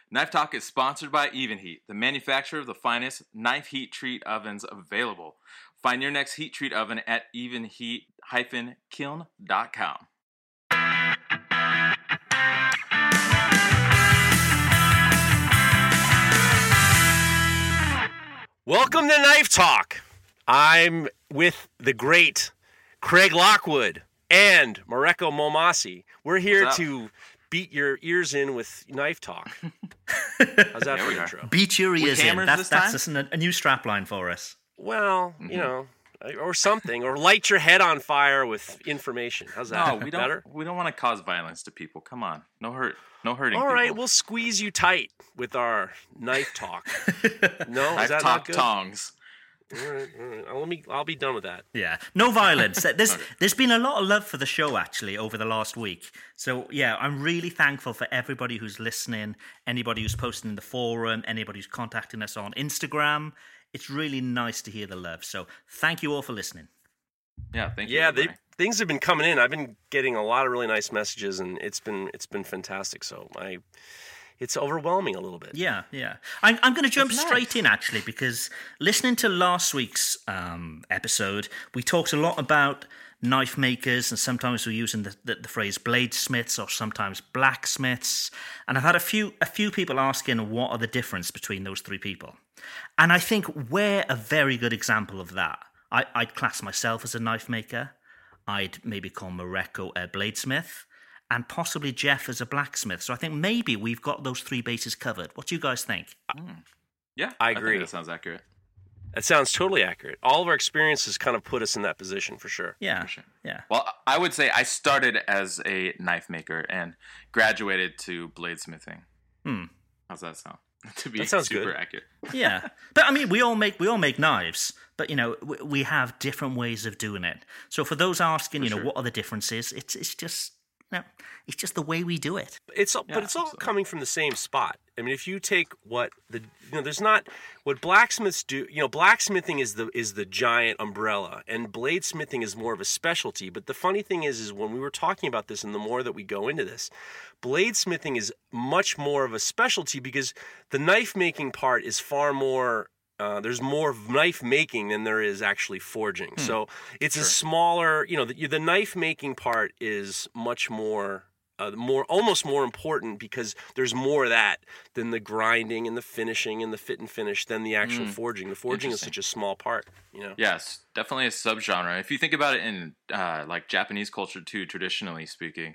Knife Talk is sponsored by Evenheat, the manufacturer of the finest knife heat treat ovens available. Find your next heat treat oven at evenheat-kiln.com. Welcome to Knife Talk. I'm with the great Craig Lockwood and Mareko Momasi. We're here to beat your ears in with Knife Talk. How's that for an intro? Beat your ears in. That's time? a new strapline for us. Well, you know, or something, or light your head on fire with information. How's that? No, we don't. Better? We don't want to cause violence to people. Come on, no hurting. All right, people. we'll squeeze you tight with our Knife Talk. No, Knife is that Talk not good? tongs. All right. I'll be done with that. Yeah, no violence. There's been a lot of love for the show actually over the last week. So yeah, I'm really thankful for everybody who's listening, anybody who's posting in the forum, anybody who's contacting us on Instagram. It's really nice to hear the love. So thank you all for listening. Yeah, thank you. Yeah, everybody. things have been coming in. I've been getting a lot of really nice messages, and it's been fantastic. So it's overwhelming a little bit. Yeah. I'm going to jump That's straight nice. in, actually, because listening to last week's episode, we talked a lot about knife makers, and sometimes we're using the phrase bladesmiths or sometimes blacksmiths. And I've had a few people asking what are the difference between those three people. And I think we're a very good example of that. I'd class myself as a knife maker. I'd maybe call Mareko a bladesmith, and possibly Jeff as a blacksmith. So I think maybe we've got those three bases covered. What do you guys think? Yeah, I think agree. that sounds accurate. That sounds totally accurate. All of our experiences kind of put us in that position for sure. Yeah, For sure. yeah. Well, I would say I started as a knife maker and graduated to bladesmithing. How's that sound? To be That sounds super good. accurate. Yeah, but I mean, we all make knives, but you know, we have different ways of doing it. So for those asking, sure. what are the differences? It's just it's just the way we do it. But it's all coming from the same spot. I mean, if you take there's not what blacksmiths do. You know, blacksmithing is the giant umbrella, and bladesmithing is more of a specialty. But the funny thing is when we were talking about this, and the more that we go into this, bladesmithing is much more of a specialty because the knife making part is far more. There's more knife making than there is actually forging. So it's a smaller, the knife making part is much more, almost more important because there's more of that than the grinding and the finishing and the fit and finish than the actual forging. The forging is such a small part, Yes, definitely a subgenre. If you think about it in like Japanese culture too, traditionally speaking,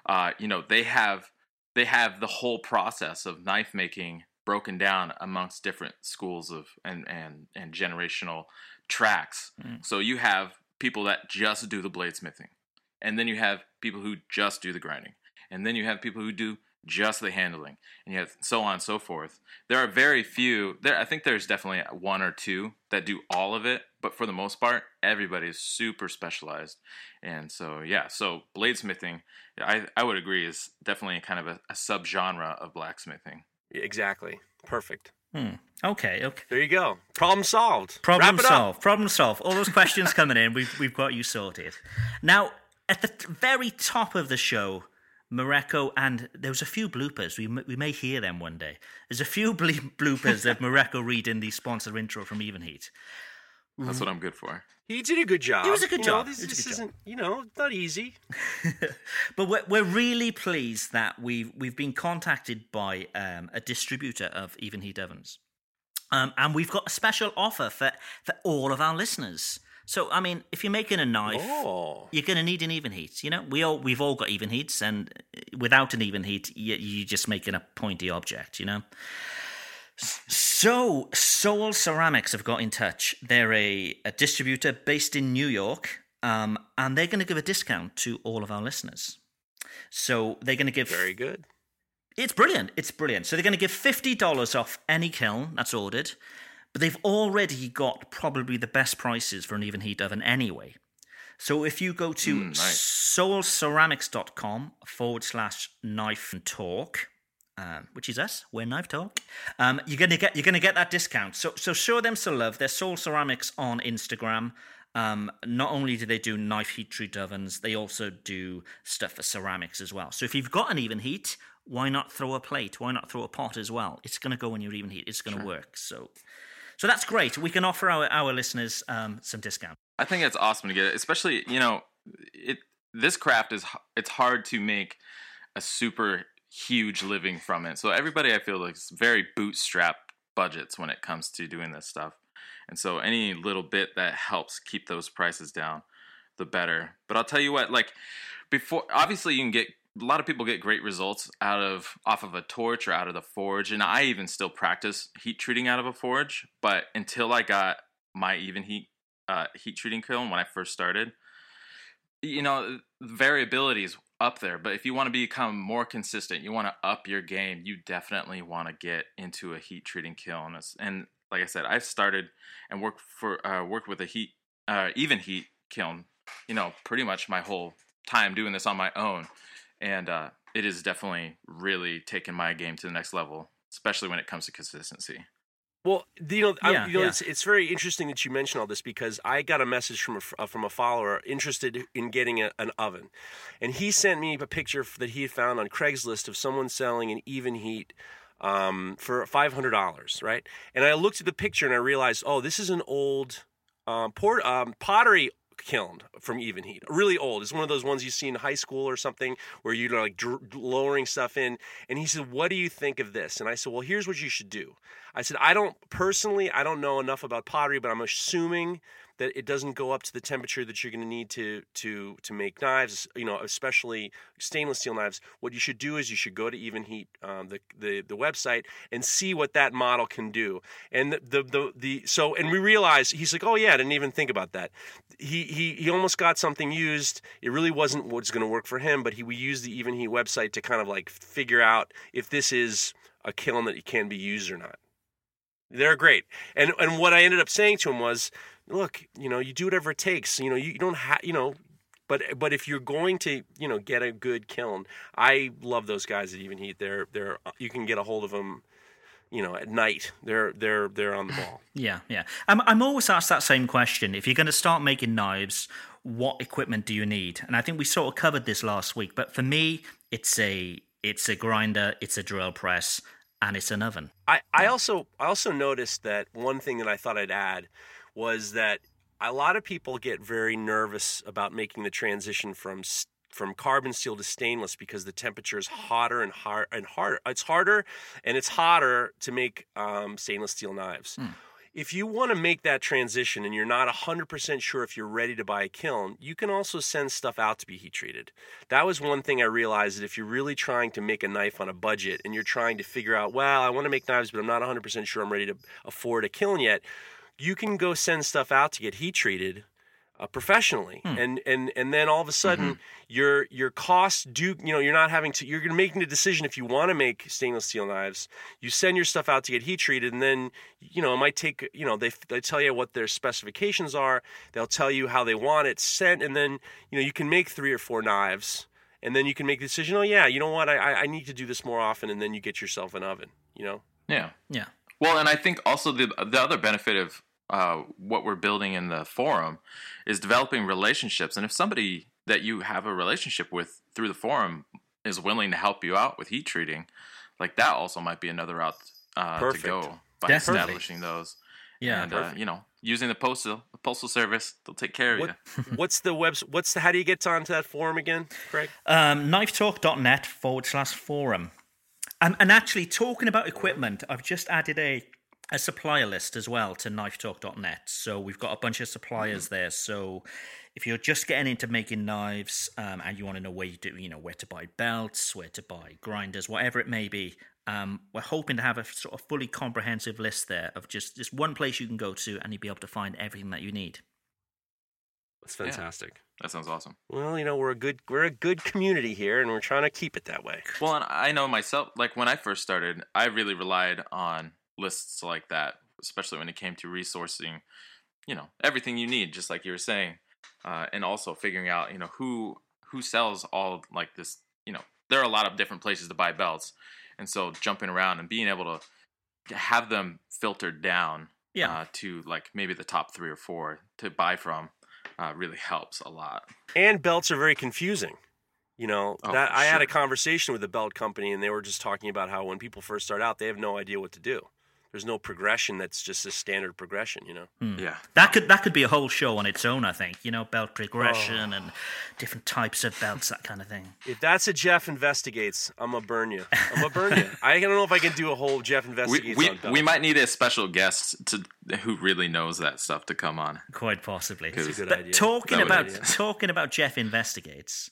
they have the whole process of knife making broken down amongst different schools of and generational tracks. So you have people that just do the bladesmithing, and then you have people who just do the grinding, and then you have people who do just the handling, and you have so on and so forth. There are very few. I think there's definitely one or two that do all of it, but for the most part, everybody is super specialized. And so so bladesmithing, I would agree, is definitely kind of a subgenre of blacksmithing. Exactly. Perfect. Okay. There you go. Problem solved. Problem Wrap it up. solved. All those questions coming in, we've got you sorted. Now, at the very top of the show, Mareko, and there was a few bloopers. We may hear them one day. There's a few bloopers of Mareko reading the sponsor intro from Evenheat. That's what I'm good for. He did a good job. It was a good job. This isn't, not easy. But we're really pleased that we've been contacted by a distributor of Evenheat ovens, and we've got a special offer for all of our listeners. So I mean, if you're making a knife, you're going to need an Evenheat. We've all got Evenheats, and without an Evenheat, you're just making a pointy object. So, Soul Ceramics have got in touch. They're a distributor based in New York, and they're going to give a discount to all of our listeners. So they're going to give... Very good. It's brilliant. So they're going to give $50 off any kiln that's ordered, but they've already got probably the best prices for an Evenheat oven anyway. So if you go to soulceramics.com/knife and talk... which is us, we're Knife Talk. You're gonna get that discount. So show them some love. They're Soul Ceramics on Instagram. Not only do they do knife heat treat ovens, they also do stuff for ceramics as well. So if you've got an Evenheat, why not throw a plate? Why not throw a pot as well? It's going to go in your even heat. It's going to work. So that's great. We can offer our listeners some discount. I think it's awesome to get it, especially, this craft it's hard to make a super huge living from it. So everybody, I feel like, is very bootstrap budgets when it comes to doing this stuff. And so any little bit that helps keep those prices down, the better. But I'll tell you what, like, before, obviously you can get, a lot of people get great results off of a torch or out of the forge. And I even still practice heat treating out of a forge. But until I got my even heat treating kiln when I first started, variability is up there. But if you want to become more consistent, you want to up your game, you definitely want to get into a heat treating kiln. And like I said, I've started and worked with a even heat kiln, pretty much my whole time doing this on my own. And it is definitely really taken my game to the next level, especially when it comes to consistency. Well, it's very interesting that you mention all this, because I got a message from a follower interested in getting an oven, and he sent me a picture that he had found on Craigslist of someone selling an even heat for $500, right? And I looked at the picture and I realized, oh, this is an old pottery kiln from Even Heat, really old. It's one of those ones you see in high school or something where you're like lowering stuff in. And he said, what do you think of this? And I said, well, here's what you should do. I said, I don't know enough about pottery, but I'm assuming that it doesn't go up to the temperature that you're going to need to make knives, especially stainless steel knives. What you should do is you should go to Even Heat, the website, and see what that model can do. And and we realized, he's like, oh yeah, I didn't even think about that. He almost got something used. It really wasn't what's going to work for him, but we used the Even Heat website to kind of like figure out if this is a kiln that can be used or not. They're great. And what I ended up saying to him was, look, you do whatever it takes. You don't have, but if you're going to, get a good kiln, I love those guys at Even Heat. They're you can get a hold of them, at night. They're on the ball. Yeah. I'm always asked that same question. If you're going to start making knives, what equipment do you need? And I think we sort of covered this last week. But for me, it's a grinder, it's a drill press, and it's an oven. I also noticed that one thing that I thought I'd add was that a lot of people get very nervous about making the transition from carbon steel to stainless because the temperature is hotter and harder. It's harder and it's hotter to make stainless steel knives. If you want to make that transition and you're not 100% sure if you're ready to buy a kiln, you can also send stuff out to be heat treated. That was one thing I realized, that if you're really trying to make a knife on a budget and you're trying to figure out, well, I want to make knives, but I'm not 100% sure I'm ready to afford a kiln yet, you can go send stuff out to get heat treated professionally, and then all of a sudden your costs do, you're not having to, you're making the decision if you want to make stainless steel knives. You send your stuff out to get heat treated, and then it might take, they tell you what their specifications are, they'll tell you how they want it sent, and then you can make 3 or 4 knives, and then you can make the decision, oh yeah, you know what, I need to do this more often, and then you get yourself an oven. Yeah. Well, and I think also the other benefit of what we're building in the forum is developing relationships. And if somebody that you have a relationship with through the forum is willing to help you out with heat treating, like that also might be another route to go by establishing those. Yeah, and using the postal service, they'll take care of you. What's the how do you get onto that forum again, Craig? knifetalk.net/forum. And actually, talking about equipment, I've just added a supplier list as well to knifetalk.net. So we've got a bunch of suppliers there. So if you're just getting into making knives and you want to know where where to buy belts, where to buy grinders, whatever it may be, we're hoping to have a sort of fully comprehensive list there of just one place you can go to and you'll be able to find everything that you need. That's fantastic. Yeah, that sounds awesome. Well, we're a good community here, and we're trying to keep it that way. Well, and I know myself, like when I first started, I really relied on lists like that, especially when it came to resourcing, everything you need, just like you were saying, and also figuring out, who sells all like this. There are a lot of different places to buy belts, and so jumping around and being able to have them filtered down, to like maybe the top 3 or 4 to buy from, really helps a lot. And belts are very confusing. That I had a sure. conversation with the belt company, and they were just talking about how when people first start out, they have no idea what to do. There's no progression that's just a standard progression, Yeah. That could be a whole show on its own, I think. Belt progression and different types of belts, that kind of thing. If that's a Jeff Investigates, I'm going to burn you. I don't know if I can do a whole Jeff Investigates on belts. We might need a special guest who really knows that stuff to come on. Quite possibly. That's a good But idea. talking about Jeff Investigates.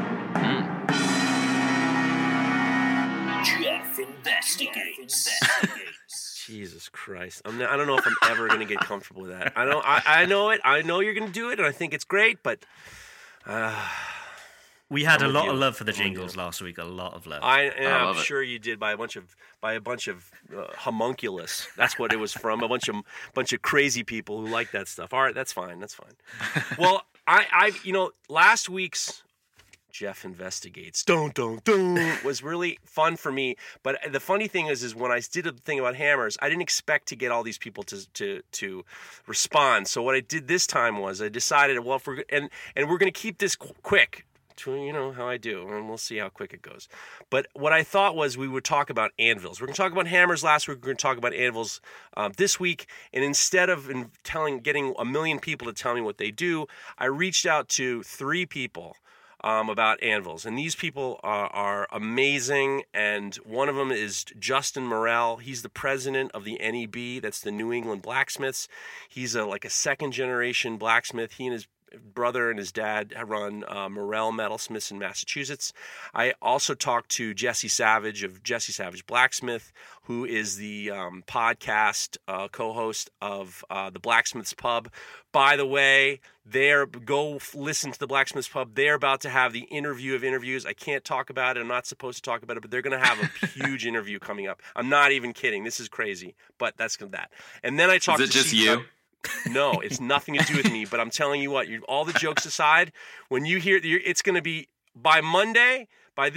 Jeff Investigates. Jesus Christ! I don't know if I'm ever going to get comfortable with that. I know it. I know you're going to do it, and I think it's great. But we had I'm a with lot you. of love for the I'm with jingles you. last week. A lot of love. I'm love it. sure you did by a bunch of homunculus. That's what it was from. A bunch of crazy people who like that stuff. All right, that's fine. Well, I last week's Jeff Investigates was really fun for me. But the funny thing is when I did a thing about hammers, I didn't expect to get all these people to respond. So what I did this time was I decided, well, if we're going to keep this quick. How I do, and we'll see how quick it goes. But what I thought was we would talk about anvils. We're going to talk about hammers last week. We're going to talk about anvils this week. And instead of getting a million people to tell me what they do, I reached out to 3 people about anvils. And these people are amazing. And one of them is Justin Morel. He's the president of the NEB. That's the New England Blacksmiths. He's a second-generation blacksmith. He and his brother and his dad run Morel Metalsmiths in Massachusetts. I also talked to Jesse Savage of Jesse Savage Blacksmith, who is the podcast co-host of the Blacksmiths Pub. By the way, go listen to the Blacksmiths Pub. They're about to have the interview of interviews. I can't talk about it. I'm not supposed to talk about it, but they're going to have a huge interview coming up. I'm not even kidding. This is crazy, but that's that. And then I talked to Is it just you? No, it's nothing to do with me, but I'm telling you what, all the jokes aside, when you hear, it's going to be by Monday, by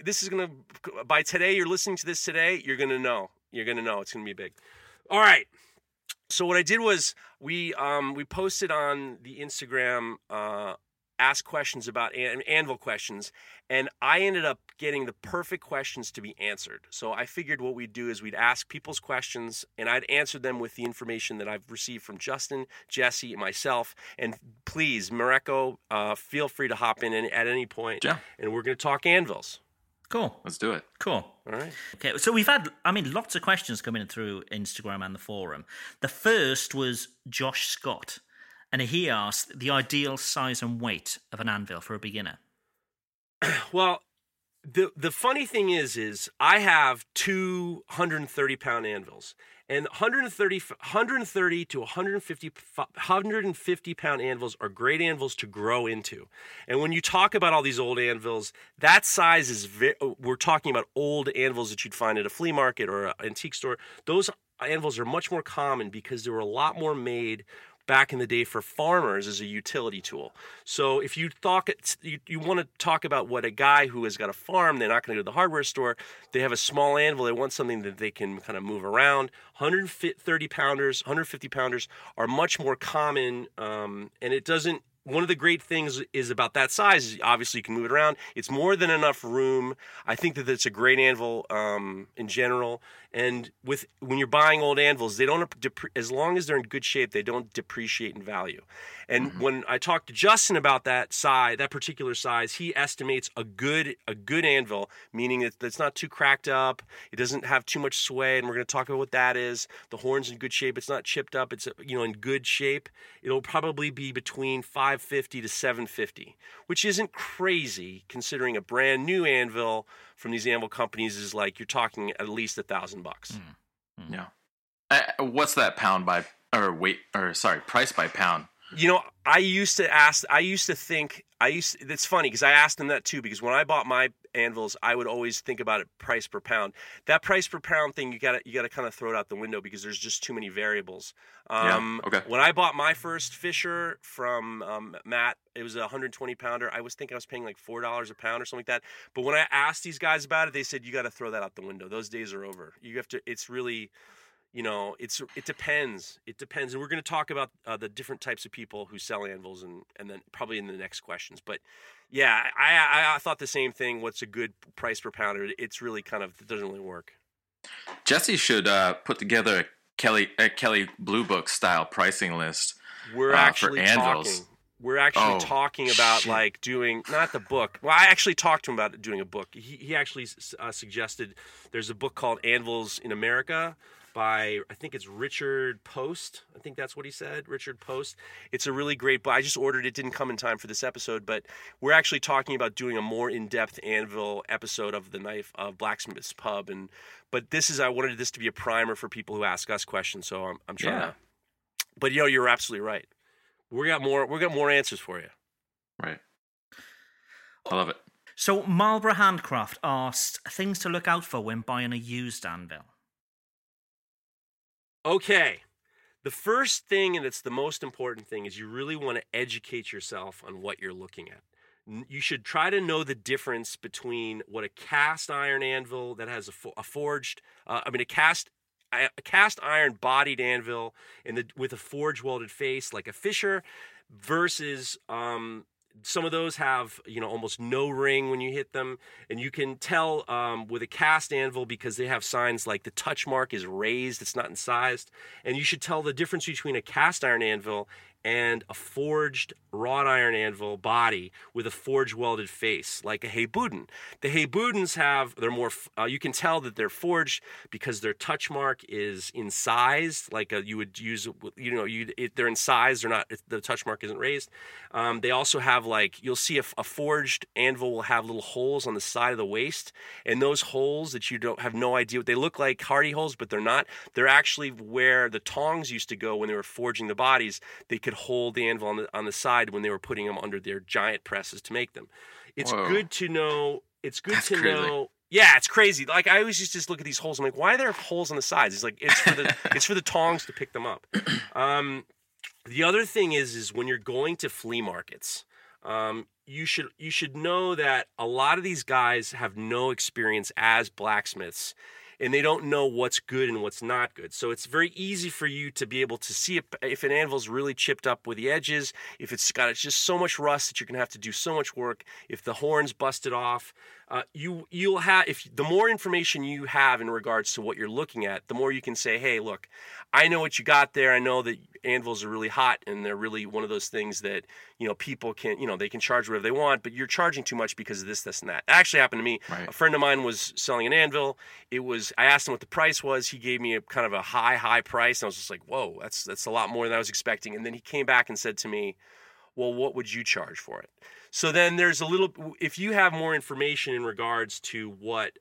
today, you're listening to this today, you're going to know. It's going to be big. All right. So what I did was we posted on the Instagram, ask questions about anvil questions, and I ended up getting the perfect questions to be answered. So I figured what we'd do is we'd ask people's questions, and I'd answer them with the information that I've received from Justin, Jesse, and myself. And please, Mareko, feel free to hop in at any point, Yeah. and we're going to talk anvils. Cool. Let's do it. Cool. All right. Okay, so we've had, lots of questions coming through Instagram and the forum. The first was Josh Scott, and he asked the ideal size and weight of an anvil for a beginner. Well, the funny thing is I have 230-pound anvils, and 130 to 150-pound anvils are great anvils to grow into. And when you talk about all these old anvils, that size is we're talking about old anvils that you'd find at a flea market or an antique store. Those anvils are much more common because there were a lot more made back in the day for farmers as a utility tool. So if you want to talk about what a guy who has got a farm, they're not going to go to the hardware store, they have a small anvil, they want something that they can kind of move around. 130 pounders, 150 pounders are much more common, and it doesn't. One of the great things is about that size is obviously you can move it around. It's more than enough room. I think that it's a great anvil in general. And when you're buying old anvils, they don't as long as they're in good shape, they don't depreciate in value. And when I talked to Justin about that particular size, he estimates a good anvil, meaning that it's not too cracked up, it doesn't have too much sway, and we're going to talk about what that is. The horn's in good shape, it's not chipped up, it's in good shape. It'll probably be between $550 to $750, which isn't crazy considering a brand new anvil from these anvil companies is like you're talking at least $1,000. Yeah. What's that price by pound? It's funny because I asked them that too, because when I bought my anvils, I would always think about it price per pound. That price per pound thing, you got to kind of throw it out the window because there's just too many variables. Okay. When I bought my first Fisher from Matt, it was a 120 pounder. I was thinking I was paying like $4 a pound or something like that. But when I asked these guys about it, they said, you got to throw that out the window. Those days are over. You have to, it's really, it depends. It depends, and we're going to talk about the different types of people who sell anvils, and then probably in the next questions. But yeah, I thought the same thing. What's a good price per pound? It's really it doesn't really work. Jesse should put together a Kelly Blue Book style pricing list. We're actually for anvils. Talking about like doing not the book. Well, I actually talked to him about doing a book. He actually suggested there's a book called Anvils in America by, I think it's Richard Post. I think that's what he said, Richard Post. It's a really great book. I just ordered it. Didn't come in time for this episode, but we're actually talking about doing a more in-depth anvil episode of the Knife of Blacksmith's Pub. But I wanted this to be a primer for people who ask us questions. So I'm trying to. But you're absolutely right. We got more answers for you. Right. I love it. So Marlborough Handcraft asked things to look out for when buying a used anvil. Okay. The first thing, and it's the most important thing, is you really want to educate yourself on what you're looking at. You should try to know the difference between what a cast iron anvil that has a cast iron bodied anvil with a forge welded face like a Fisher versus some of those have almost no ring when you hit them, and you can tell with a cast anvil because they have signs like the touch mark is raised, it's not incised, and you should tell the difference between a cast iron anvil and a forged wrought iron anvil body with a forge welded face, like a Heybuden. The Heybudens they're more, you can tell that they're forged because their touch mark is incised, like you would use, they're incised or not, the touch mark isn't raised. They also have you'll see a forged anvil will have little holes on the side of the waist, and those holes that you don't have no idea what they look like, hardy holes, but they're not. They're actually where the tongs used to go when they were forging the bodies. They could hold the anvil on the side when they were putting them under their giant presses to make them. It's good to know. It's good to know. Yeah, it's crazy. Like I always used to just look at these holes. I'm like, why are there holes on the sides? It's like it's for the tongs to pick them up. The other thing is when you're going to flea markets, you should know that a lot of these guys have no experience as blacksmiths, and they don't know what's good and what's not good. So it's very easy for you to be able to see if an anvil's really chipped up with the edges, if it's just so much rust that you're going to have to do so much work, if the horn's busted off. You'll have, if the more information you have in regards to what you're looking at, the more you can say, hey, look, I know what you got there. I know that anvils are really hot and they're really one of those things that, people can, they can charge whatever they want, but you're charging too much because of this, and that. It actually happened to me. Right. A friend of mine was selling an anvil. I asked him what the price was. He gave me a kind of a high price. And I was just like, whoa, that's a lot more than I was expecting. And then he came back and said to me, well, what would you charge for it? So then there's if you have more information in regards to what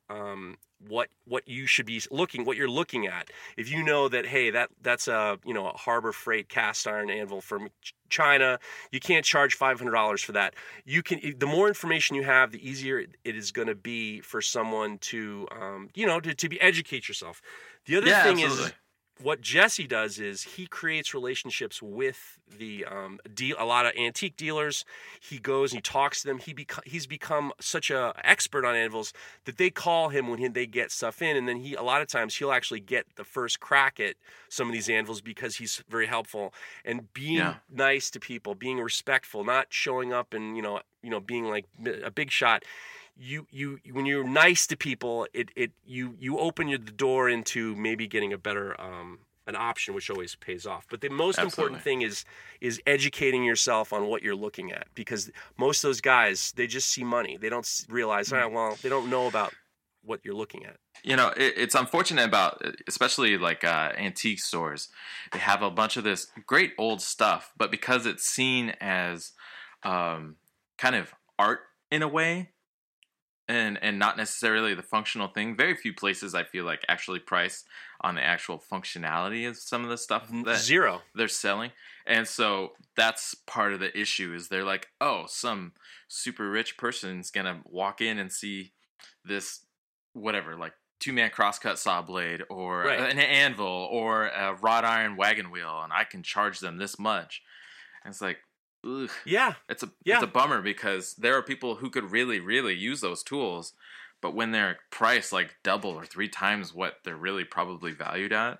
you should be what you're looking at, if you know that, hey, that's a Harbor Freight cast iron anvil from China, you can't charge $500 for that. The more information you have, the easier it is going to be for someone to educate yourself. The other thing absolutely. is, what Jesse does is he creates relationships with a lot of antique dealers. He goes and he talks to them. He's become such a expert on anvils that they call him when they get stuff in, and then a lot of times he'll actually get the first crack at some of these anvils because he's very helpful and being nice to people, being respectful, not showing up and being like a big shot. You when you're nice to people, you open the door into maybe getting a better an option, which always pays off. But the most important thing is educating yourself on what you're looking at, because most of those guys, they just see money. They don't realize, they don't know about what you're looking at. It's unfortunate about, especially like antique stores. They have a bunch of this great old stuff, but because it's seen as kind of art in a way, and not necessarily the functional thing. Very few places I feel like actually price on the actual functionality of some of the stuff that they're selling. And so that's part of the issue is they're like, oh, some super rich person's going to walk in and see this, whatever, like 2-man crosscut saw blade or an anvil or a wrought iron wagon wheel, and I can charge them this much. And it's like, ugh. Yeah, it's a bummer because there are people who could really, really use those tools, but when they're priced like double or 3 times what they're really probably valued at,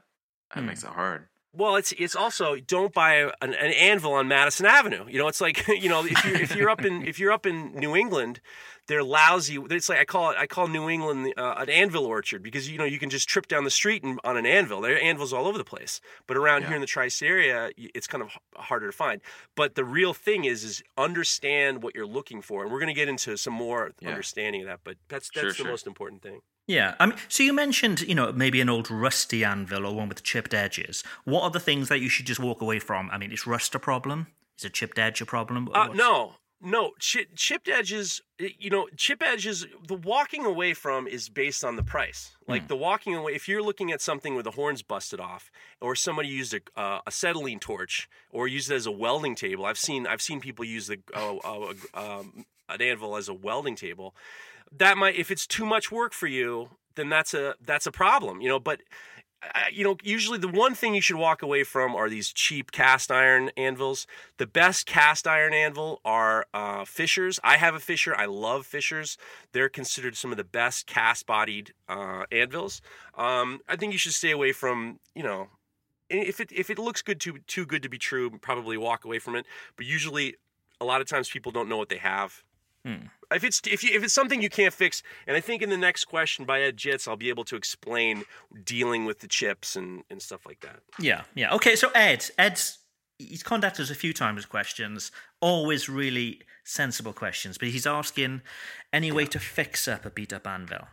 That makes it hard. Well, it's also don't buy an anvil on Madison Avenue. It's like if you're up in New England, they're lousy. It's like I call New England an anvil orchard because you can just trip down the street on an anvil. There are anvils all over the place, but around here in the Tri-State area, it's kind of harder to find. But the real thing is understand what you're looking for, and we're going to get into some more understanding of that. But that's the most important thing. Yeah, so you mentioned, maybe an old rusty anvil or one with chipped edges. What are the things that you should just walk away from? I mean, is rust a problem? Is a chipped edge a problem? No. Chipped edges, chip edges, the walking away from is based on the price. Like the walking away, if you're looking at something where the horn's busted off, or somebody used a acetylene torch, or used it as a welding table. I've seen people use an anvil as a welding table. That might, if it's too much work for you, then that's a problem, But usually the one thing you should walk away from are these cheap cast iron anvils. The best cast iron anvil are Fishers. I have a Fisher. I love Fishers. They're considered some of the best cast-bodied anvils. I think you should stay away from, if it looks too good to be true, probably walk away from it. But usually, a lot of times people don't know what they have. If it's something you can't fix, and I think in the next question by Ed Jitz, I'll be able to explain dealing with the chips and stuff like that. Yeah. Okay, so he's contacted us a few times with questions, always really sensible questions, but he's asking any way to fix up a beat-up anvil.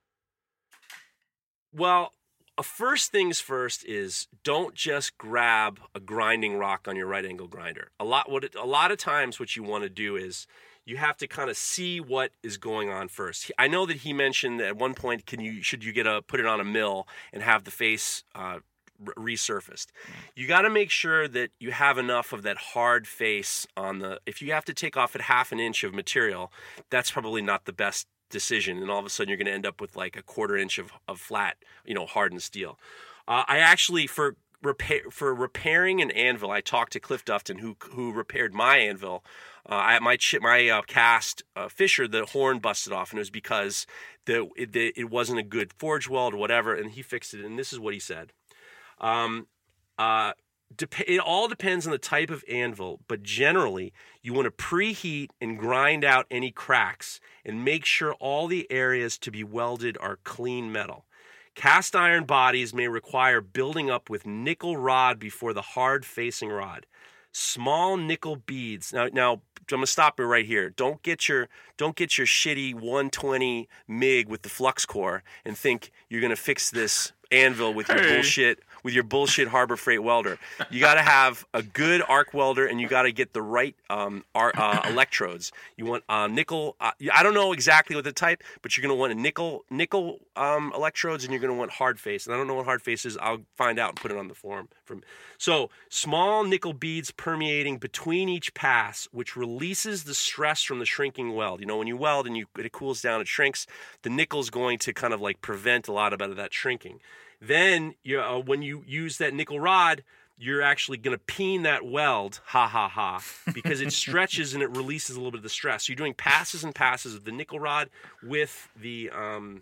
Well, first things first is don't just grab a grinding rock on your right angle grinder. A lot of times what you want to do is you have to kind of see what is going on first. I know that he mentioned that at one point, should you put it on a mill and have the face resurfaced? You got to make sure that you have enough of that hard face on if you have to take off at half an inch of material, that's probably not the best decision. And all of a sudden you're going to end up with like a quarter inch of flat, hardened steel. I actually, for repairing an anvil, I talked to Cliff Dufton, who repaired my anvil. My cast Fisher, the horn busted off, and it was because it wasn't a good forge weld or whatever, and he fixed it. And this is what he said: it all depends on the type of anvil, but generally you want to preheat and grind out any cracks and make sure all the areas to be welded are clean metal. Cast iron bodies may require building up with nickel rod before the hard facing rod. Small nickel beads. Now I'm gonna stop you right here. Don't get your shitty 120 MIG with the flux core and think you're gonna fix this anvil with your bullshit Harbor Freight welder. You got to have a good arc welder, and you got to get the right electrodes. You want nickel. I don't know exactly what the type, but you're going to want a nickel electrodes, and you're going to want hard face. And I don't know what hard face is. I'll find out and put it on the form. So small nickel beads permeating between each pass, which releases the stress from the shrinking weld. When you weld and it cools down, it shrinks. The nickel is going to kind of like prevent a lot of that shrinking. Then when you use that nickel rod, you're actually going to peen that weld, because it stretches and it releases a little bit of the stress. So you're doing passes and passes of the nickel rod with the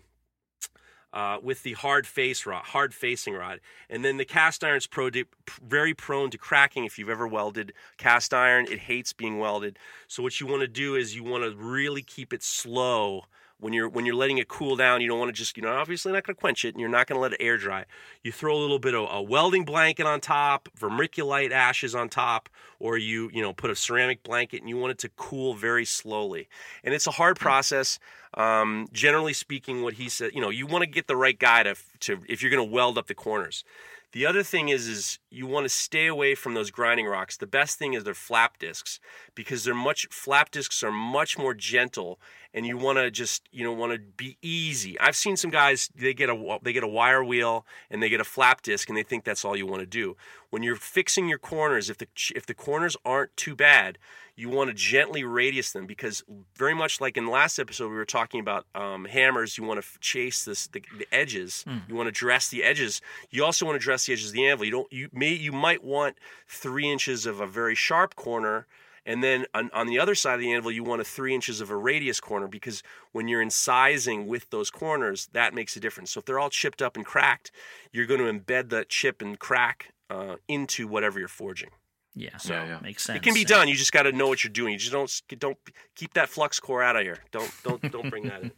hard facing rod, and then the cast iron's very prone to cracking. If you've ever welded cast iron, it hates being welded. So what you want to do is you want to really keep it slow. When you're letting it cool down, you don't want to just, obviously not going to quench it, and you're not going to let it air dry. You throw a little bit of a welding blanket on top, vermiculite ashes on top, or you put a ceramic blanket, and you want it to cool very slowly. And it's a hard process. Generally speaking, what he said, you want to get the right guy to if you're going to weld up the corners. The other thing is you want to stay away from those grinding rocks. The best thing is they're flap discs, because flap discs are much more gentle, and you want to just want to be easy. I've seen some guys, they get a wire wheel and they get a flap disc, and they think that's all you want to do. When you're fixing your corners, if the corners aren't too bad, you want to gently radius them, because very much like in the last episode we were talking about hammers, you want to chase the edges. You want to dress the edges. You also want to dress the edges of the anvil. You might want 3 inches of a very sharp corner And then on the other side of the anvil, you want 3 inches of a radius corner, because when you're incising with those corners, that makes a difference. So if they're all chipped up and cracked, you're going to embed that chip and crack into whatever you're forging. Yeah, so makes sense. It can be done. You just got to know what you're doing. You just don't keep that flux core out of here. Don't bring that in.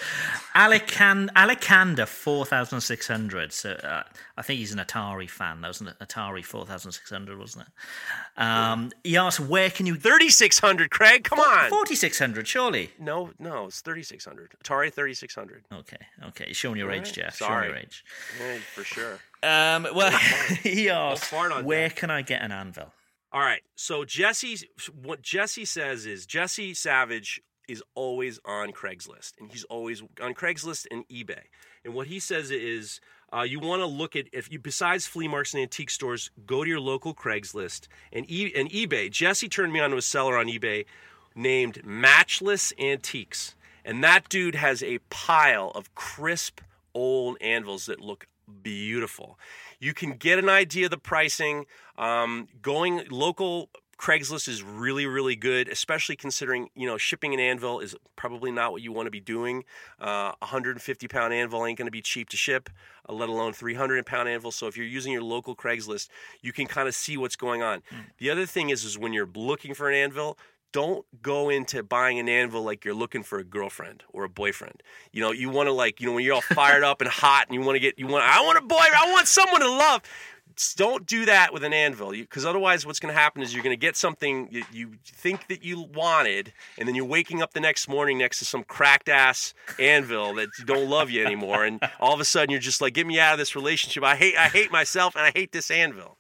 Alekanda 4600. So I think he's an Atari fan. That was an Atari 4600, wasn't it? He asked, where can you 3600, Craig? Come on. 4600, surely. No, it's 3600. Atari 3600. Okay. You're showing your age, Jeff. Sorry. Showing your age. Yeah, for sure. Well, he asked, where can I get an anvil? All right. So what Jesse says is Jesse Savage is always on Craigslist, and he's always on Craigslist and eBay. And what he says is, you want to look at, besides flea markets and antique stores, go to your local Craigslist and eBay. Jesse turned me on to a seller on eBay named Matchless Antiques, and that dude has a pile of crisp old anvils that look beautiful. You can get an idea of the pricing. Going local Craigslist is really, really good, especially considering, shipping an anvil is probably not what you want to be doing. 150-pound anvil ain't going to be cheap to ship, let alone 300-pound anvil. So if you're using your local Craigslist, you can kind of see what's going on. The other thing is when you're looking for an anvil, don't go into buying an anvil like you're looking for a girlfriend or a boyfriend. You want to when you're all fired up and hot and I want someone to love. Don't do that with an anvil, because otherwise what's going to happen is you're going to get something you think that you wanted, and then you're waking up the next morning next to some cracked-ass anvil that don't love you anymore, and all of a sudden you're just like, get me out of this relationship. I hate myself, and I hate this anvil.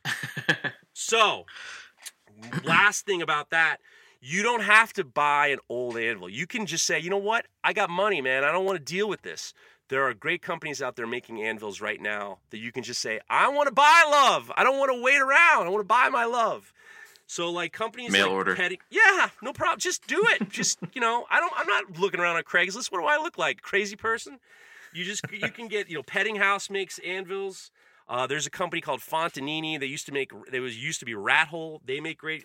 So, last thing about that, you don't have to buy an old anvil. You can just say, you know what? I got money, man. I don't want to deal with this. There are great companies out there making anvils right now that you can just say, I want to buy love. I don't want to wait around. I want to buy my love. So companies mail like order. Yeah, no problem. Just do it. Just, I'm not looking around on Craigslist. What do I look like? Crazy person? You can get, Petting House makes anvils. There's a company called Fontanini. They used to be Rat Hole. They make great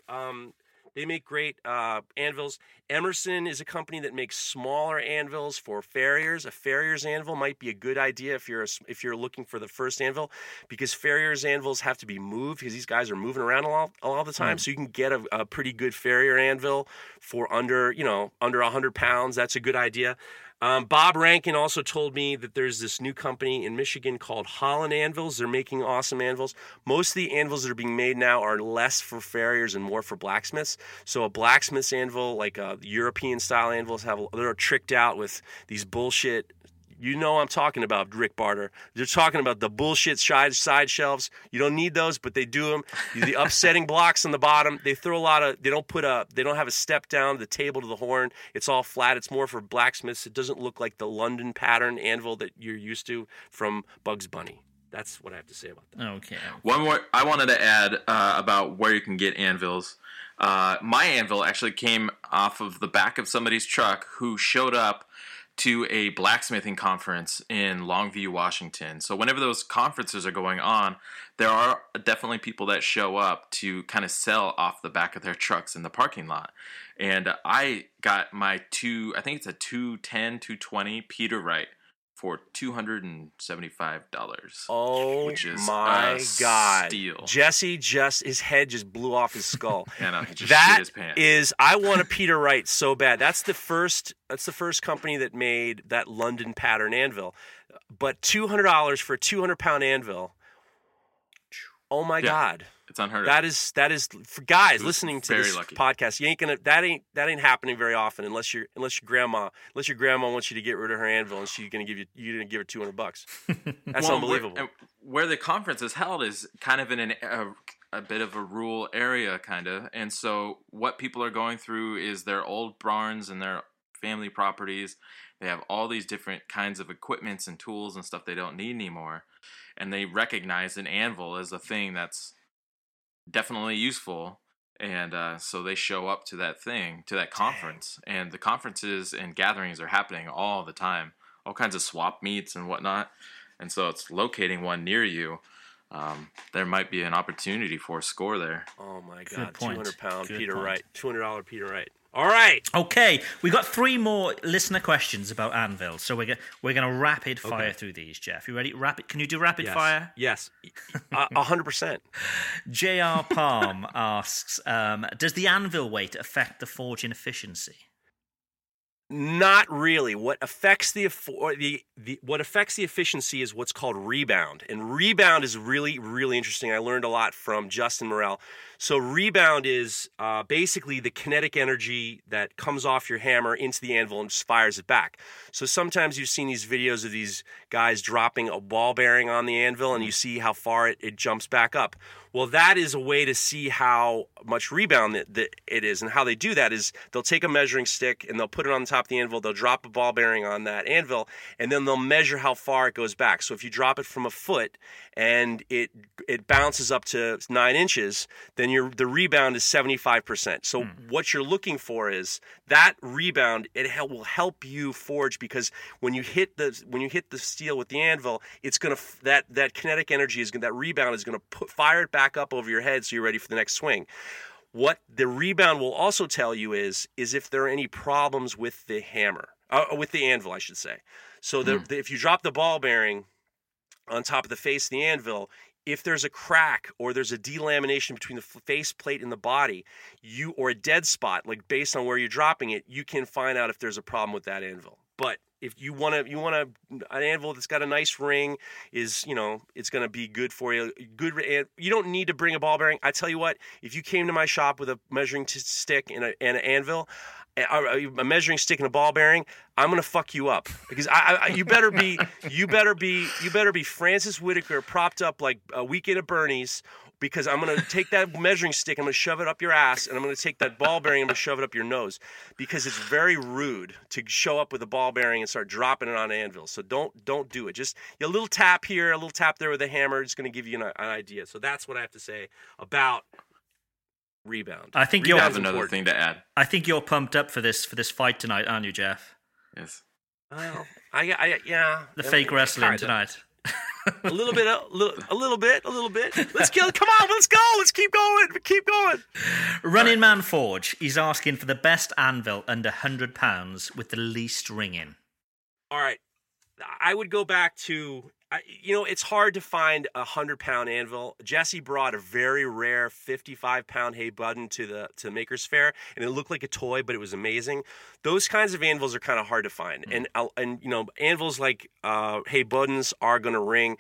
anvils. Emerson is a company that makes smaller anvils for farriers. A farrier's anvil might be a good idea if you're looking for the first anvil, because farrier's anvils have to be moved because these guys are moving around all the time. So you can get a pretty good farrier anvil for under 100 pounds. That's a good idea. Bob Rankin also told me that there's this new company in Michigan called Holland Anvils. They're making awesome anvils. Most of the anvils that are being made now are less for farriers and more for blacksmiths. So a blacksmith's anvil, like European-style anvils, they're tricked out with these bullshit. I'm talking about, Rick Barter. They're talking about the bullshit side shelves. You don't need those, but they do them. The upsetting blocks on the bottom. They throw they don't have a step down the table to the horn. It's all flat. It's more for blacksmiths. It doesn't look like the London pattern anvil that you're used to from Bugs Bunny. That's what I have to say about that. Okay. One more I wanted to add about where you can get anvils. My anvil actually came off of the back of somebody's truck who showed up to a blacksmithing conference in Longview, Washington. So whenever those conferences are going on, there are definitely people that show up to kind of sell off the back of their trucks in the parking lot. And I got my I think it's a 220 Peter Wright for $275. Oh, which is my God. Steal. Jesse his head just blew off his skull. He just shit his pants. I want a Peter Wright so bad. That's the first company that made that London pattern anvil. But $200 for a 200-pound anvil. Oh my God. It's unheard of. That is for guys listening to this lucky. podcast. You ain't gonna that ain't happening very often unless your grandma wants you to get rid of her anvil and she's gonna give her $200. That's unbelievable. Where the conference is held is kind of in a bit of a rural area, kind of, and so what people are going through is their old barns and their family properties. They have all these different kinds of equipments and tools and stuff they don't need anymore, and they recognize an anvil as a thing that's definitely useful, and so they show up to that conference. And the conferences and gatherings are happening all the time, all kinds of swap meets and whatnot, and so it's locating one near you there might be an opportunity for a score there. Oh my God, point. 200-pound Good Peter point. Wright, $200 Peter Wright. All right. Okay, we got 3 more listener questions about Anvil, so we're gonna rapid fire through these. Jeff, you ready? Can you do rapid fire? Yes, 100%. J.R. Palm asks, does the anvil weight affect the forging efficiency? Not really. What affects the efficiency is what's called rebound, and rebound is really, really interesting. I learned a lot from Justin Morel. So rebound is basically the kinetic energy that comes off your hammer into the anvil and just fires it back. So sometimes you've seen these videos of these guys dropping a ball bearing on the anvil, and you see how far it jumps back up. Well, that is a way to see how much rebound that it is. And how they do that is they'll take a measuring stick and they'll put it on top of the anvil. They'll drop a ball bearing on that anvil, and then they'll measure how far it goes back. So if you drop it from a foot and it bounces up to 9 inches, then the rebound is 75%. So what you're looking for is that rebound. It will help you forge, because when you hit the steel with the anvil, it's gonna that kinetic energy that rebound is gonna fire it back up over your head, so you're ready for the next swing. What the rebound will also tell you is if there are any problems with the hammer, with the anvil, I should say. So if you drop the ball bearing on top of the face of the anvil, if there's a crack or there's a delamination between the face plate and the body, or a dead spot, like based on where you're dropping it, you can find out if there's a problem with that anvil. But if you want an anvil that's got a nice ring, it's going to be good for you. You don't need to bring a ball bearing. I tell you what, if you came to my shop with a measuring stick and an anvil, a measuring stick and a ball bearing, I'm gonna fuck you up, because you better be Francis Whitaker propped up like a Weekend at Bernie's, because I'm gonna take that measuring stick, I'm gonna shove it up your ass, and I'm gonna take that ball bearing, I'm gonna shove it up your nose, because it's very rude to show up with a ball bearing and start dropping it on an anvil. So don't do it. Just a little tap here, a little tap there with a hammer, it's gonna give you an idea. So that's what I have to say about rebound. I think you have another thing to add. I think you're pumped up for this fight tonight, aren't you, Jeff? Yes. Well, yeah. The fake wrestling tonight. a little bit. Let's go. Come on, let's go. Let's keep going. Running Man Forge. He's asking for the best anvil under £100 with the least ringing. All right. I would go back to. It's hard to find a 100-pound anvil. Jesse brought a very rare 55-pound Hay Budden to the Maker's Fair, and it looked like a toy, but it was amazing. Those kinds of anvils are kind of hard to find, and anvils like Hay Buddens are going to ring.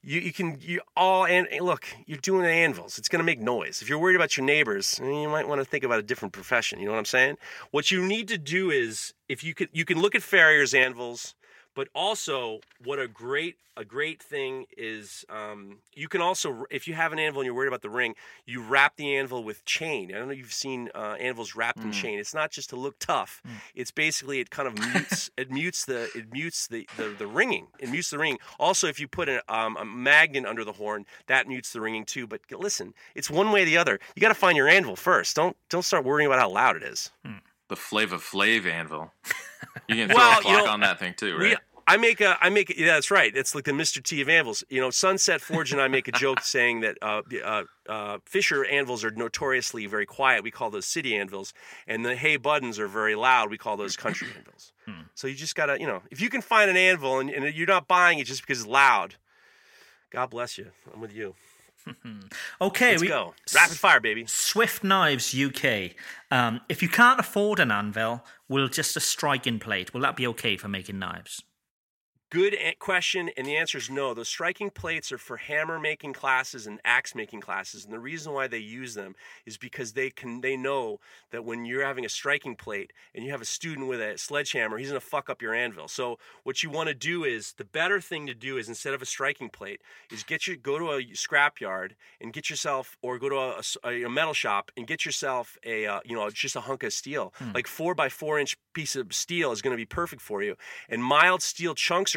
Look, you're doing anvils. It's going to make noise. If you're worried about your neighbors, you might want to think about a different profession. You know what I'm saying? What you need to do is, you can look at Farrier's anvils. But also, what a great thing is, you can also, if you have an anvil and you're worried about the ring, you wrap the anvil with chain. I don't know if you've seen anvils wrapped in chain. It's not just to look tough. It's basically, it kind of mutes the ringing. It mutes the ringing. Also, if you put a magnet under the horn, that mutes the ringing too. But listen, it's one way or the other. You got to find your anvil first. Don't start worrying about how loud it is. The Flava Flav anvil. You can throw a clock on that thing too, right? I make yeah, that's right. It's like the Mr. T of anvils. Sunset Forge and I make a joke saying that Fisher anvils are notoriously very quiet. We call those city anvils. And the Hay Buddens are very loud. We call those country anvils. So you just got to, if you can find an anvil and you're not buying it just because it's loud, God bless you. I'm with you. Okay, let's go. Rapid fire, baby. Swift Knives UK. If you can't afford an anvil, will just a striking plate, will that be okay for making knives? Good question, and the answer is no. Those striking plates are for hammer making classes and axe making classes, and the reason why they use them is because they know that when you're having a striking plate and you have a student with a sledgehammer, he's going to fuck up your anvil. So what you want to do is, the better thing to do is, instead of a striking plate, is go to a scrap yard and get yourself, or go to a metal shop and get yourself just a hunk of steel. Like 4x4 inch piece of steel is going to be perfect for you, and mild steel chunks are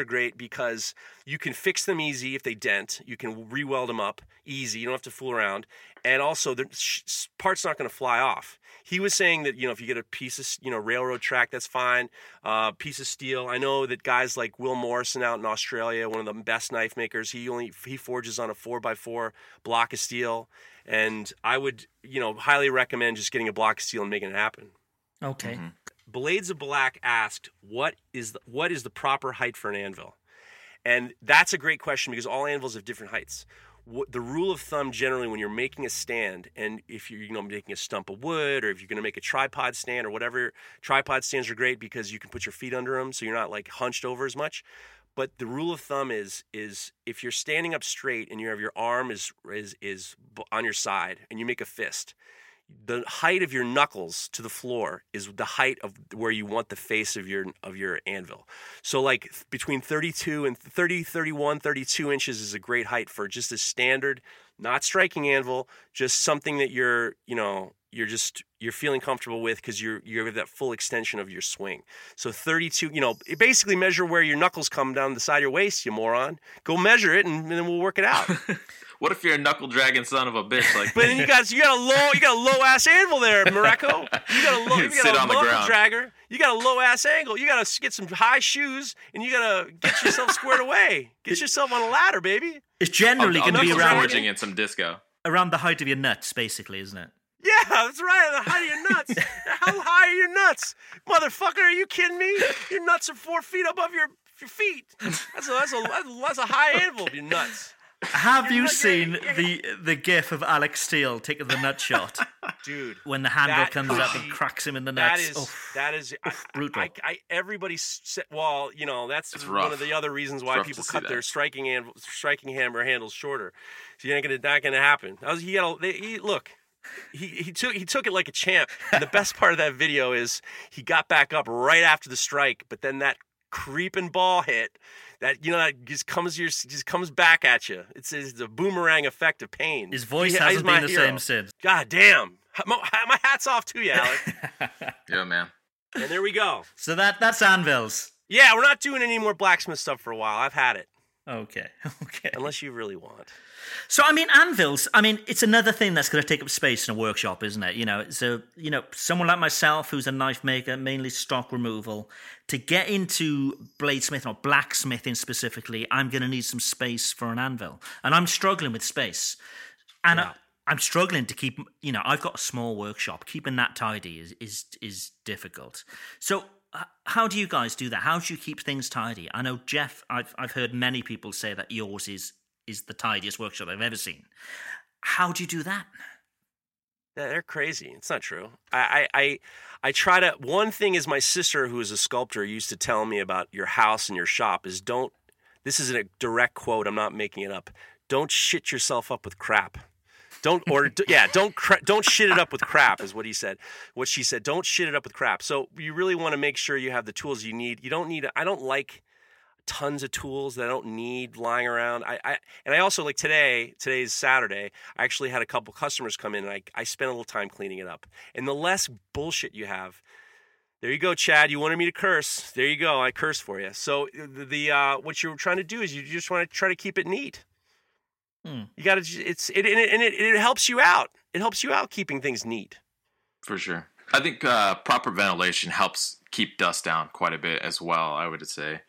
great because you can fix them easy if they dent. You can re-weld them up easy. You don't have to fool around. And also, the part's not going to fly off. He was saying that, if you get a piece of, railroad track, that's fine. Piece of steel. I know that guys like Will Morrison out in Australia, one of the best knife makers, he forges on a 4x4 block of steel. And I would, highly recommend just getting a block of steel and making it happen. Okay. Mm-hmm. Blades of Black asked, what is the proper height for an anvil? And that's a great question because all anvils have different heights. The rule of thumb generally when you're making a stand, and if you're making a stump of wood, or if you're going to make a tripod stand or whatever, tripod stands are great because you can put your feet under them so you're not like hunched over as much. But the rule of thumb is if you're standing up straight and you have your arm is on your side and you make a fist, the height of your knuckles to the floor is the height of where you want the face of your anvil. So like between 32 and 32 inches is a great height for just a standard, not striking anvil, just something that you're feeling comfortable with because you have that full extension of your swing. So 32, basically measure where your knuckles come down the side of your waist, you moron. Go measure it and then we'll work it out. What if you're a knuckle dragging son of a bitch? But then you got a low ass anvil there, Mareko. You got a knuckle dragger. You got a low ass angle. You got to get some high shoes and you got to get yourself squared away. Get yourself on a ladder, baby. It's generally going to be around forging in some disco. Around the height of your nuts, basically, isn't it? Yeah, that's right. The height of your nuts. How high are your nuts, motherfucker? Are you kidding me? Your nuts are 4 feet above your feet. That's a high anvil. Your nuts. Have you seen the gif of Alex Steele taking the nut shot? Dude. When the handle comes up and cracks him in the nuts. That is brutal. Everybody said, well, that's one of the other reasons why people cut their striking hammer handles shorter. So not gonna happen. Look. He took it like a champ. And the best part of that video is he got back up right after the strike, but then that creeping ball hit that just comes back at you. It's the boomerang effect of pain. His voice hasn't been the same since. God damn. My hat's off to you, Alec. Yeah, man. And there we go. So that's anvils. Yeah, we're not doing any more blacksmith stuff for a while. I've had it. Okay. Unless you really want. So, anvils, it's another thing that's going to take up space in a workshop, isn't it? So, someone like myself who's a knife maker, mainly stock removal, to get into bladesmithing or blacksmithing specifically, I'm going to need some space for an anvil. And I'm struggling with space. And I'm struggling to keep, I've got a small workshop. Keeping that tidy is difficult. So, how do you guys do that? How do you keep things tidy? I know, Jeff, I've heard many people say that yours is the tidiest workshop I've ever seen. How do you do that? They're crazy. It's not true. I try to. One thing is my sister, who is a sculptor, used to tell me about your house and your shop is don't. This is a direct quote. I'm not making it up. Don't shit yourself up with crap. Don't shit it up with crap is what he said. What she said. Don't shit it up with crap. So you really want to make sure you have the tools you need. You don't need. I don't like tons of tools that I don't need lying around. I also like today's Saturday, I actually had a couple customers come in and I spent a little time cleaning it up. And the less bullshit you have, there you go, Chad, you wanted me to curse. There you go, I cursed for you. So what you're trying to do is you just want to try to keep it neat. You got to, it helps you out. It helps you out keeping things neat. For sure. I think proper ventilation helps keep dust down quite a bit as well, I would say.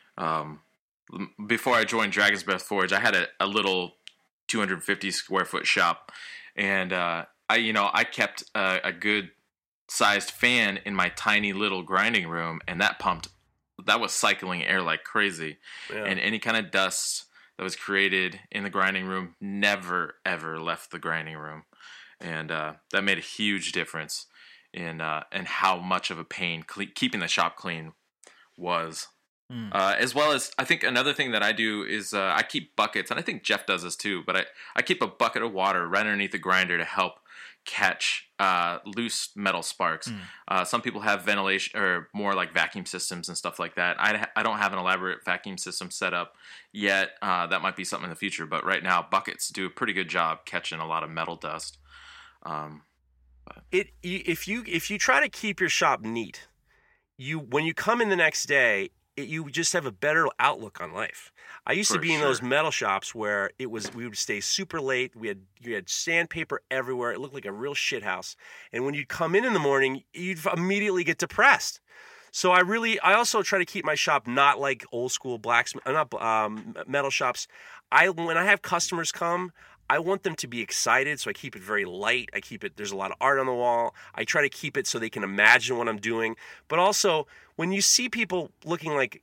Before I joined Dragon's Breath Forge, I had a little 250 square foot shop, and I kept a good sized fan in my tiny little grinding room, and that was cycling air like crazy. Yeah. And any kind of dust that was created in the grinding room never ever left the grinding room, and that made a huge difference in how much of a pain keeping the shop clean was. As well as, I think another thing that I do is I keep buckets, and I think Jeff does this too, but I keep a bucket of water right underneath the grinder to help catch loose metal sparks. Some people have ventilation or more like vacuum systems and stuff like that. I don't have an elaborate vacuum system set up yet. That might be something in the future, but right now buckets do a pretty good job catching a lot of metal dust. If you try to keep your shop neat, when you come in the next day, you just have a better outlook on life. I used to be in those metal shops where we would stay super late. You had sandpaper everywhere. It looked like a real shit house. And when you'd come in the morning, you'd immediately get depressed. So I also try to keep my shop not like old school metal shops. When I have customers come, I want them to be excited, so I keep it very light. There's a lot of art on the wall. I try to keep it so they can imagine what I'm doing. But also, when you see people looking like,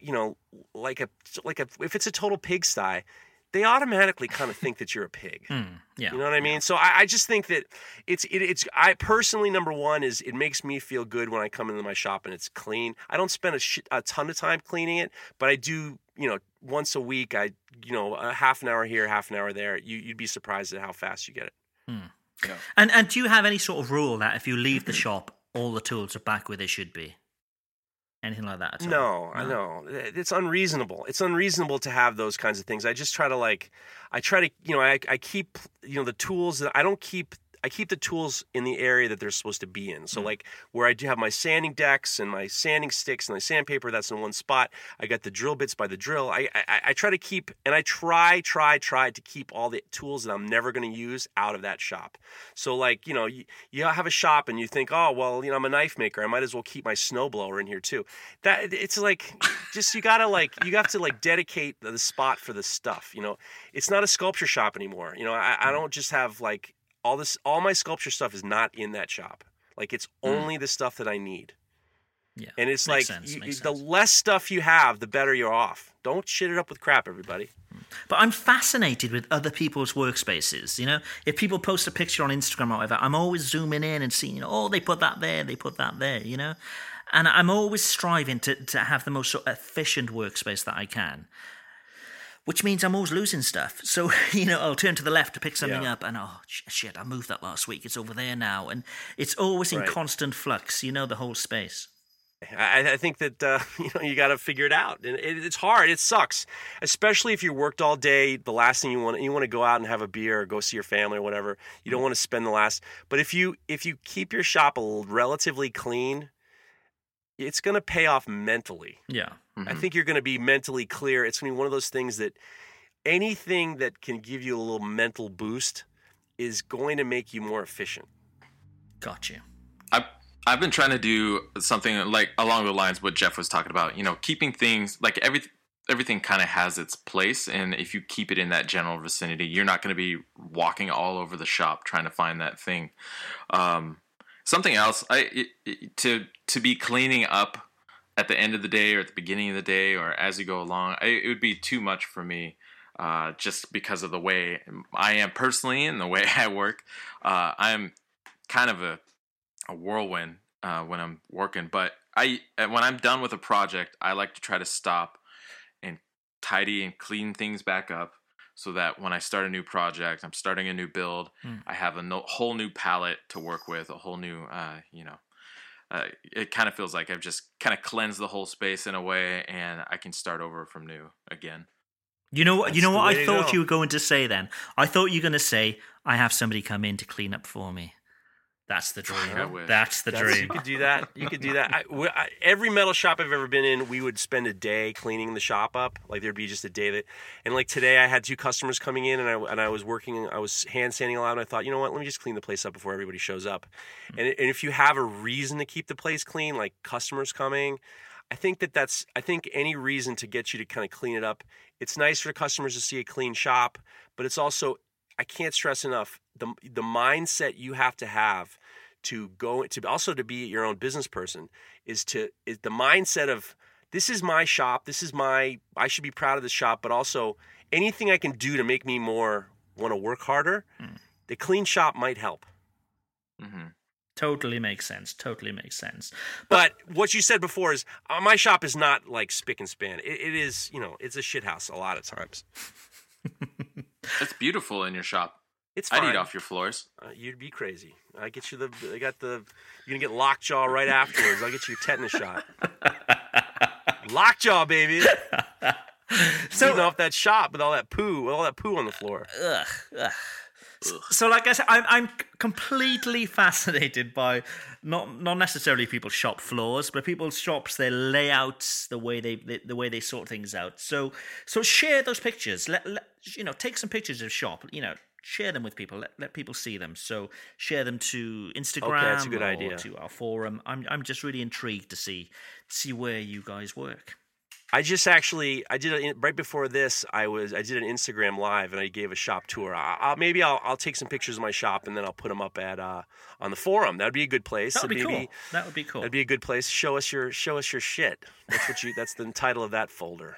if it's a total pigsty, they automatically kind of think that you're a pig. Yeah. You know what I mean? So I just think that I personally, number one is it makes me feel good when I come into my shop and it's clean. I don't spend a ton of time cleaning it, but I do, once a week, a half an hour here, half an hour there. You'd be surprised at how fast you get it. Yeah. And do you have any sort of rule that if you leave the shop, all the tools are back where they should be? Anything like that at all? No, I know. It's unreasonable. It's unreasonable to have those kinds of things. I just try to I keep, the tools that I don't keep. I keep the tools in the area that they're supposed to be in. So like where I do have my sanding decks and my sanding sticks and my sandpaper, that's in one spot. I got the drill bits by the drill. I try to keep, and I try to keep all the tools that I'm never going to use out of that shop. So like, you have a shop and you think, oh, well, I'm a knife maker. I might as well keep my snowblower in here too. That it's like, just, you have to dedicate the spot for the stuff. It's not a sculpture shop anymore. I don't just have like, all my sculpture stuff is not in that shop. Like it's only the stuff that I need. Yeah. And it's Makes like sense. The less stuff you have, the better you're off. Don't shit it up with crap, everybody. But I'm fascinated with other people's workspaces. If people post a picture on Instagram or whatever, I'm always zooming in and seeing, they put that there, they put that there, And I'm always striving to have the most sort of efficient workspace that I can. Which means I'm always losing stuff. So, I'll turn to the left to pick something up and, shit, I moved that last week. It's over there now. And it's always in constant flux, the whole space. I think that, you got to figure it out. And it's hard. It sucks. Especially if you worked all day. The last thing you want to go out and have a beer or go see your family or whatever. You don't want to spend but if you keep your shop relatively clean, it's going to pay off mentally. Yeah. I think you're going to be mentally clear. It's going to be one of those things that anything that can give you a little mental boost is going to make you more efficient. Got you. I've been trying to do something like along the lines of what Jeff was talking about. Keeping things like everything kind of has its place, and if you keep it in that general vicinity, you're not going to be walking all over the shop trying to find that thing. Something else, to be cleaning up at the end of the day or at the beginning of the day or as you go along, it would be too much for me, just because of the way I am personally and the way I work. I'm kind of a whirlwind when I'm working, but when I'm done with a project, I like to try to stop and tidy and clean things back up so that when I start a new project, I'm starting a new build, I have a whole new palette to work with, a whole new, it kind of feels like I've just kind of cleansed the whole space in a way, and I can start over from new again. You know what I thought you were going to say then? I thought you were going to say, I have somebody come in to clean up for me. That's the dream. That's the dream. You could do that. Every metal shop I've ever been in, we would spend a day cleaning the shop up. Like there'd be just a day and like today I had 2 customers coming in and I was working, I was hand sanding a lot, and I thought, you know what, let me just clean the place up before everybody shows up. And if you have a reason to keep the place clean, like customers coming, I think any reason to get you to kind of clean it up, it's nice for customers to see a clean shop, but it's also, I can't stress enough, the mindset you have to be your own business person is the mindset of, this is my shop, I should be proud of this shop, but also anything I can do to make me more want to work harder, the clean shop might help. Mm-hmm. Totally makes sense. But what you said before is, my shop is not like spick and span. It is, it's a shit house a lot of times. It's beautiful in your shop. It's fine. I'd eat off your floors. You'd be crazy. I get you you're gonna get lockjaw right afterwards. I'll get you a tetanus shot. Lockjaw, baby. So eating off that shop with all that poo on the floor. Ugh. So, like I said, I'm completely fascinated by not necessarily people's shop floors, but people's shops, their layouts, the way they sort things out. So share those pictures. Let take some pictures of shop. Share them with people. Let people see them. So share them to Instagram. Okay, that's a good idea. To our forum. I'm just really intrigued to see where you guys work. I just actually right before this I did an Instagram live and I gave a shop tour. I'll take some pictures of my shop and then I'll put them up at on the forum. That'd be a good place. That would be cool. That would be cool. That'd be a good place. Show us your shit. That's the title of that folder.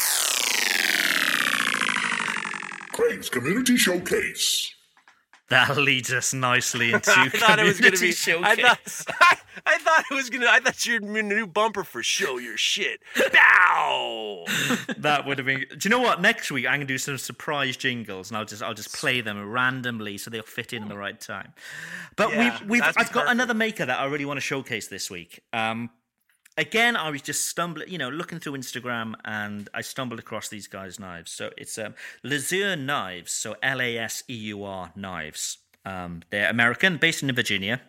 Craig's Community Showcase. That leads us nicely into community showcase. I thought your new bumper for show your shit. Bow. That would have been. Do you know what? Next week I'm gonna do some surprise jingles, and I'll just play them randomly so they'll fit in the right time. But I've got another maker that I really want to showcase this week. Again, I was just looking through Instagram, and I stumbled across these guys' knives. So it's Laseur Knives, so Laseur Knives. They're American, based in Virginia.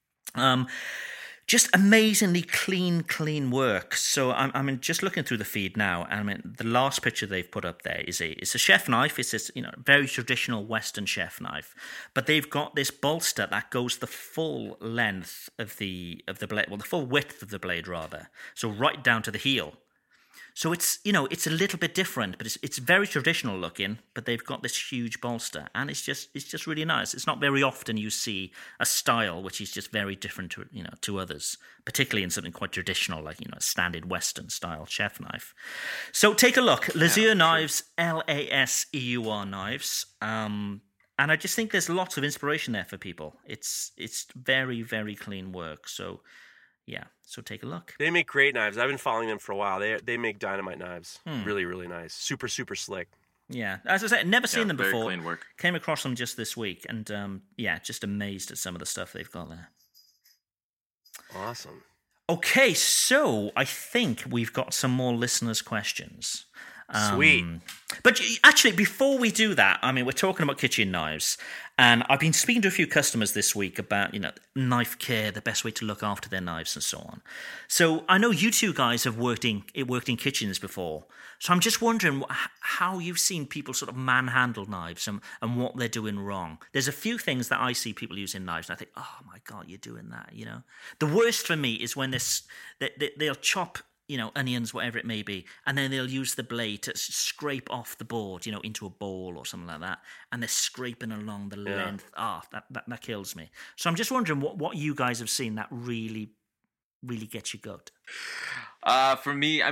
Just amazingly clean work. So I'm just looking through the feed now, and the last picture they've put up there is a chef knife. It's this very traditional Western chef knife, but they've got this bolster that goes the full length of the blade, well, the full width of the blade rather, so right down to the heel. So it's it's a little bit different, but it's very traditional looking. But they've got this huge bolster, and it's just really nice. It's not very often you see a style which is just very different to others, particularly in something quite traditional like a standard Western style chef knife. So take a look, Laseur Knives, Laseur Knives, and I just think there's lots of inspiration there for people. It's very, very clean work. So. Yeah, so take a look. They make great knives. I've been following them for a while. They make dynamite knives. Really, really nice. Super, super slick. Yeah, as I said, never seen them before. Very clean work. Came across them just this week, and just amazed at some of the stuff they've got there. Awesome. Okay, so I think we've got some more listeners' questions. Sweet. But actually, before we do that, we're talking about kitchen knives, and I've been speaking to a few customers this week about, knife care, the best way to look after their knives and so on. So I know you two guys have worked in kitchens before, so I'm just wondering how you've seen people sort of manhandle knives and what they're doing wrong. There's a few things that I see people using knives, and I think, oh my God, you're doing that, The worst for me is when they'll chop onions, whatever it may be, and then they'll use the blade to scrape off the board, into a bowl or something like that, and they're scraping along the length. That kills me. So I'm just wondering what you guys have seen that really, really gets you goat. For me,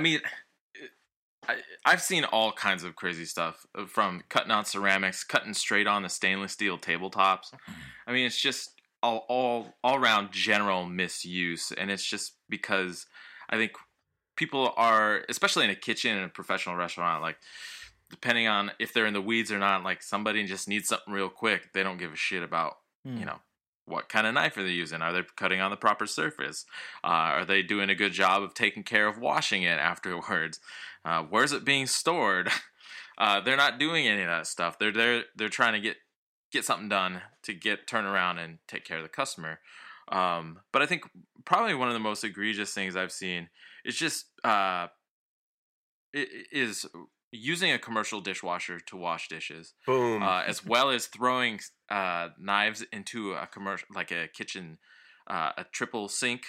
I've seen all kinds of crazy stuff, from cutting on ceramics, cutting straight on the stainless steel tabletops. It's just all around general misuse, and it's just because I think people are, especially in a kitchen in a professional restaurant, like, depending on if they're in the weeds or not, like, somebody just needs something real quick. They don't give a shit about, what kind of knife are they using? Are they cutting on the proper surface? Are they doing a good job of taking care of washing it afterwards? Where's it being stored? They're not doing any of that stuff. They're trying to get something done to turn around and take care of the customer. But I think probably one of the most egregious things I've seen is just is using a commercial dishwasher to wash dishes. Boom. As well as throwing knives into a commercial, like a kitchen, a triple sink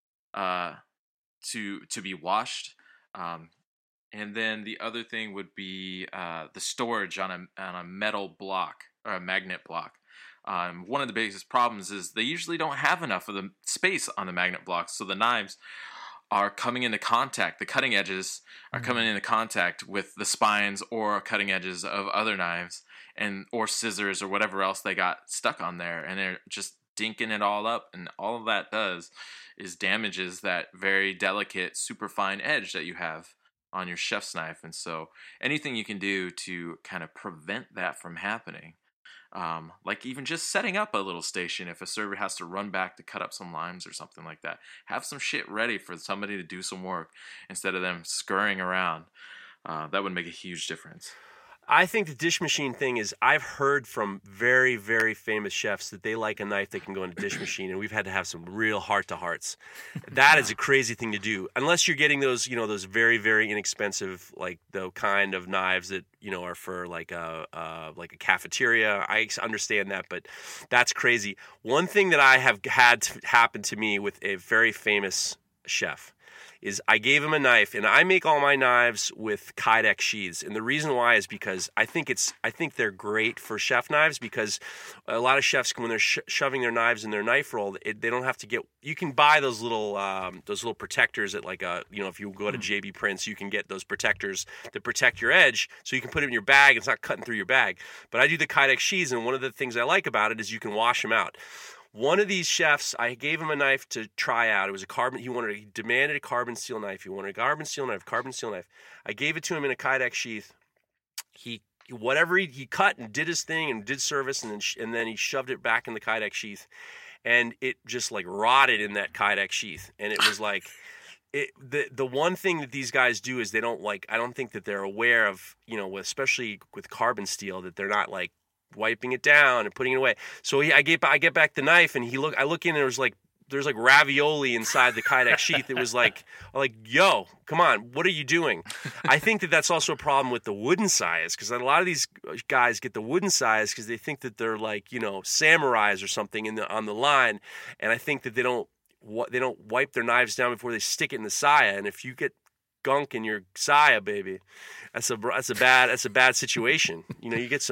to be washed. And then the other thing would be the storage on a metal block or a magnet block. One of the biggest problems is they usually don't have enough of the space on the magnet blocks, so the knives are coming into contact. The cutting edges are coming into contact with the spines or cutting edges of other knives or scissors or whatever else they got stuck on there, and they're just dinking it all up. And all of that does is damages that very delicate, super fine edge that you have on your chef's knife. And so anything you can do to kind of prevent that from happening, like even just setting up a little station if a server has to run back to cut up some limes or something like that. Have some shit ready for somebody to do some work instead of them scurrying around. That would make a huge difference. I think the dish machine thing is, I've heard from very, very famous chefs that they like a knife that can go in a dish machine, and we've had to have some real heart-to-hearts. That is a crazy thing to do, unless you're getting those, those very, very inexpensive, like the kind of knives that, are for like a cafeteria. I understand that, but that's crazy. One thing that I have had to happen to me with a very famous chef is I gave him a knife, and I make all my knives with Kydex sheaths. And the reason why is because I think they're great for chef knives, because a lot of chefs, when they're shoving their knives in their knife roll, they don't have to get. You can buy those little protectors at if you go to JB Prince, you can get those protectors that protect your edge, so you can put it in your bag. It's not cutting through your bag. But I do the Kydex sheaths, and one of the things I like about it is you can wash them out. One of these chefs, I gave him a knife to try out. It was a carbon. He demanded a carbon steel knife. He wanted a carbon steel knife. I gave it to him in a Kydex sheath. He cut and did his thing and did service, and then he shoved it back in the Kydex sheath, and it just like rotted in that Kydex sheath. And it was like, the one thing that these guys do is they don't like. I don't think that they're aware of, especially with carbon steel, that they're not like wiping it down and putting it away. So I get back the knife, and I look in, and there's like ravioli inside the Kydex sheath. It was like, yo, come on, what are you doing? I think that that's also a problem with the wooden size, because a lot of these guys get the wooden size because they think that they're like, samurais or something on the line, and I think that they don't wipe their knives down before they stick it in the saya, and if you get gunk in your saya, baby, that's a bad situation. You get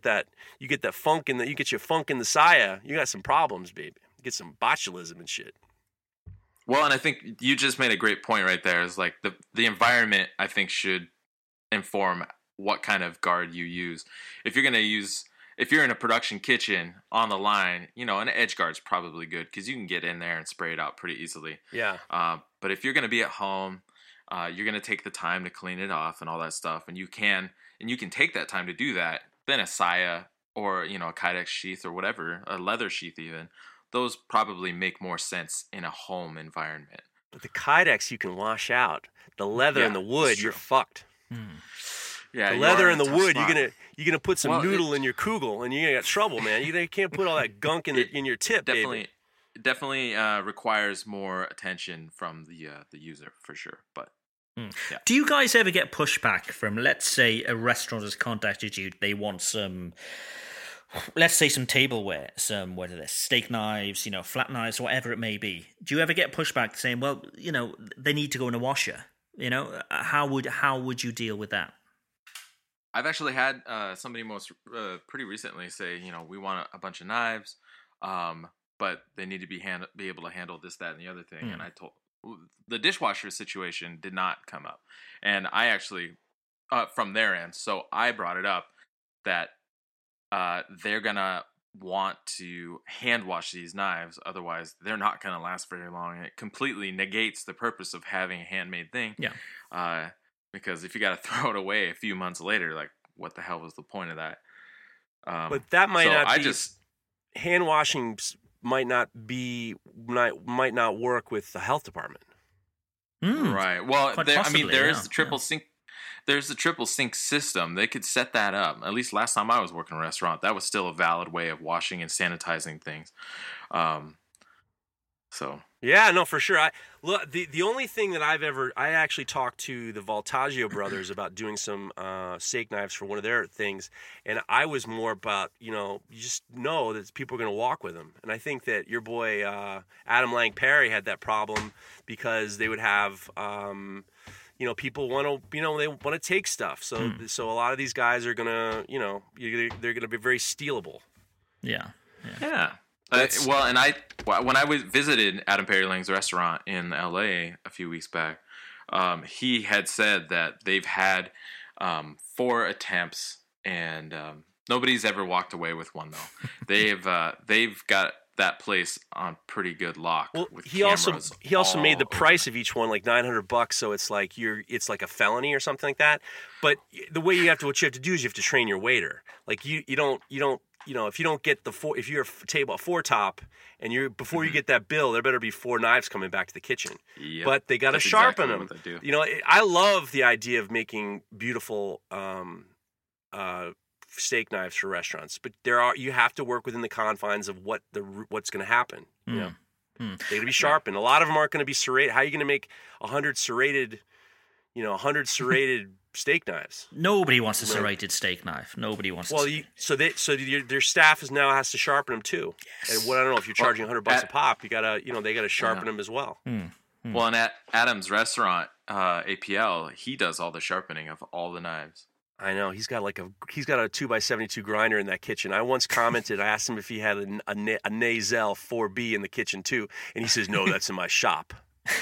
that funk in the saya, you got some problems, baby. You get some botulism and shit. Well, and I think you just made a great point right there. Is like the environment, I think, should inform what kind of guard you use. If you're in a production kitchen on the line, an edge guard's probably good because you can get in there and spray it out pretty easily. Yeah. But if you're going to be at home, you're going to take the time to clean it off and all that stuff, and you can take that time to do that. Then a saya or a Kydex sheath or whatever, a leather sheath even, those probably make more sense in a home environment. But the Kydex you can wash out. The leather and the wood, you're fucked. Yeah, the leather and the wood, you're gonna put some noodle in your kugel, and you're gonna get trouble, man. You can't put all that gunk in your tip, baby. It definitely requires more attention from the user for sure. But yeah. Do you guys ever get pushback from, let's say, a restaurant has contacted you? They want some, let's say, some tableware, whether they're steak knives, flat knives, whatever it may be. Do you ever get pushback saying, well, they need to go in a washer? How would you deal with that? I've actually had somebody pretty recently say, we want a bunch of knives. But they need to be able to handle this, that, and the other thing. And I told the dishwasher situation did not come up, and I actually from their end. So I brought it up that they're gonna want to hand wash these knives, otherwise they're not gonna last very long. And it completely negates the purpose of having a handmade thing. Yeah. Because if you got to throw it away a few months later, like what the hell was the point of that? But that might not be. Hand washing might not work with the health department. Right. Well, there is the triple yeah. sink. There's the triple sink system. They could set that up. At least last time I was working in a restaurant, that was still a valid way of washing and sanitizing things. So yeah, no, for sure. The only thing that I actually talked to the Voltaggio brothers about doing some steak knives for one of their things, and I was more about, you just know that people are going to walk with them. And I think that your boy Adam Lang Perry had that problem because they would have people want to, they want to take stuff. So a lot of these guys are gonna, they're gonna be very stealable. Yeah. Well, and when I visited Adam Perry Lang's restaurant in LA a few weeks back, he had said that they've had 4 attempts, and nobody's ever walked away with one though. They've got that place on pretty good lock. Well, with he also made the price of each one like $900, so it's like it's like a felony or something like that. But the way what you have to do is you have to train your waiter. Like you don't. If you don't get if you're a table 4-top and before you get that bill, there better be 4 knives coming back to the kitchen. Yep. But they got to sharpen exactly them. I love the idea of making beautiful steak knives for restaurants, but you have to work within the confines of what's going to happen. You know, they're going to be sharpened. A lot of them aren't going to be serrated. How are you going to make 100 serrated steak knives? Nobody wants a serrated steak knife. Nobody wants. Well, their staff has to sharpen them too. Yes. And I don't know if you're charging $100 a pop, they gotta sharpen them as well. Well, and at Adam's restaurant, APL, he does all the sharpening of all the knives. I know he's got a 2x72 grinder in that kitchen. I once commented. I asked him if he had a Nazel 4B in the kitchen too, and he says no, that's in my shop.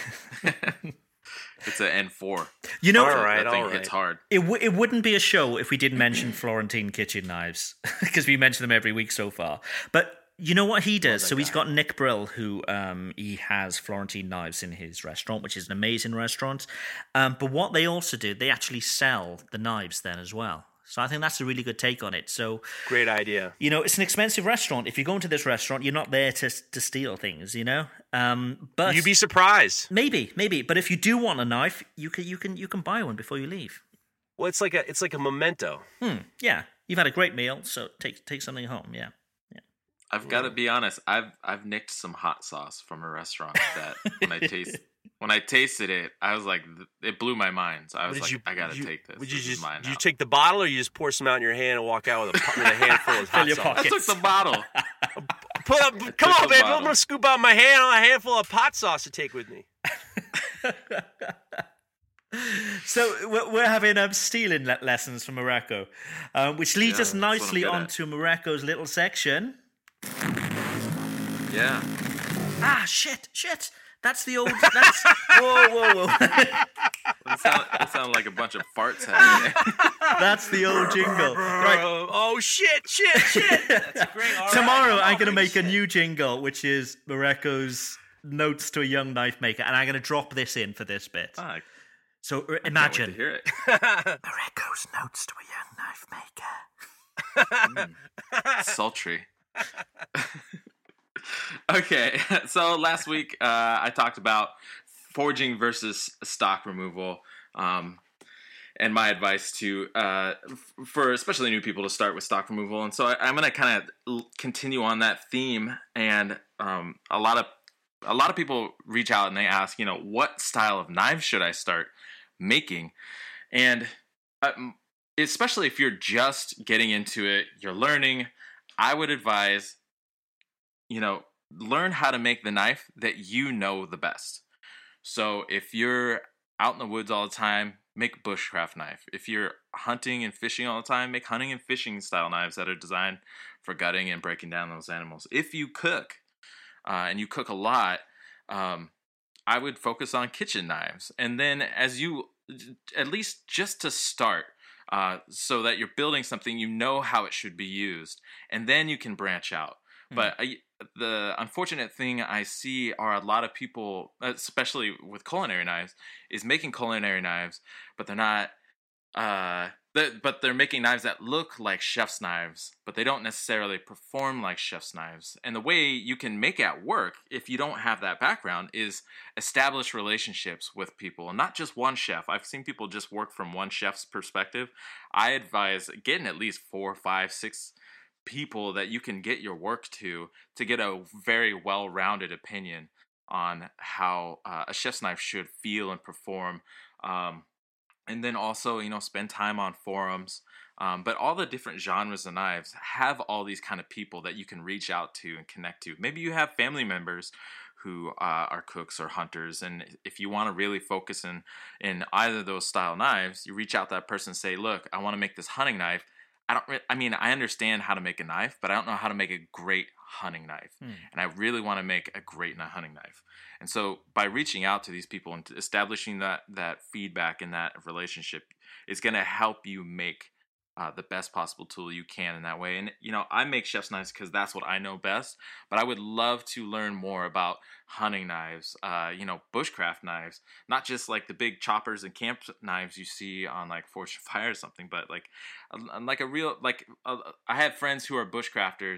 It's an N4. You know, that thing hits hard. It wouldn't be a show if we didn't mention Florentine kitchen knives, because we mention them every week so far. But you know what he does? So he's got Nick Brill, who he has Florentine knives in his restaurant, which is an amazing restaurant. But what they also do, they actually sell the knives then as well. So I think that's a really good take on it. So great idea. You know, it's an expensive restaurant. If you go into this restaurant, you're not there to steal things, you know. But you'd be surprised. Maybe. But if you do want a knife, you can buy one before you leave. Well, it's like a memento. Yeah, you've had a great meal, so take something home. Yeah. I've got to be honest. I've nicked some hot sauce from a restaurant that when I tasted it, I was like, it blew my mind. So I was like, I got to take this. Did you take the bottle, or you just pour some out in your hand and walk out with a handful of hot sauce? I took the bottle. Come on, babe. I'm gonna scoop out my hand a handful of hot sauce to take with me. So we're having stealing lessons from Morocco, which leads us nicely onto Morocco's little section. Yeah. Ah, shit. That's the old. That's whoa. It sounded like a bunch of farts happening. That's the old jingle. Right. Oh shit. That's a great. Tomorrow I'm going to make a new jingle, which is Morocco's notes to a young knife maker, and I'm going to drop this in for this bit. So imagine. I can't wait to hear it. Morocco's notes to a young knife maker. Sultry. Okay, so last week I talked about forging versus stock removal, and my advice for especially new people to start with stock removal. And so I'm going to kind of continue on that theme. And a lot of people reach out and they ask, what style of knives should I start making? And especially if you're just getting into it, you're learning, I would advise, learn how to make the knife that you know the best. So if you're out in the woods all the time, make a bushcraft knife. If you're hunting and fishing all the time, make hunting and fishing style knives that are designed for gutting and breaking down those animals. If you cook, and you cook a lot, I would focus on kitchen knives. And then at least just to start, so that you're building something, you know how it should be used, and then you can branch out. But the unfortunate thing I see are a lot of people, especially with culinary knives, is making culinary knives, but they're not. But they're making knives that look like chef's knives, but they don't necessarily perform like chef's knives. And the way you can make it work, if you don't have that background, is establish relationships with people, and not just one chef. I've seen people just work from one chef's perspective. I advise getting at least 4, 5, 6 people that you can get your work to get a very well-rounded opinion on how a chef's knife should feel and perform. And then also, spend time on forums. But all the different genres of knives have all these kind of people that you can reach out to and connect to. Maybe you have family members who are cooks or hunters, and if you want to really focus in either of those style knives, you reach out to that person and say, look, I want to make this hunting knife. I understand how to make a knife, but I don't know how to make a great hunting knife. And I really want to make a great hunting knife. And so by reaching out to these people and establishing that feedback and that relationship is going to help you make the best possible tool you can in that way. And, I make chef's knives because that's what I know best, but I would love to learn more about hunting knives, bushcraft knives, not just like the big choppers and camp knives you see on like Fortune Fire or something, but like a real, I have friends who are bushcrafters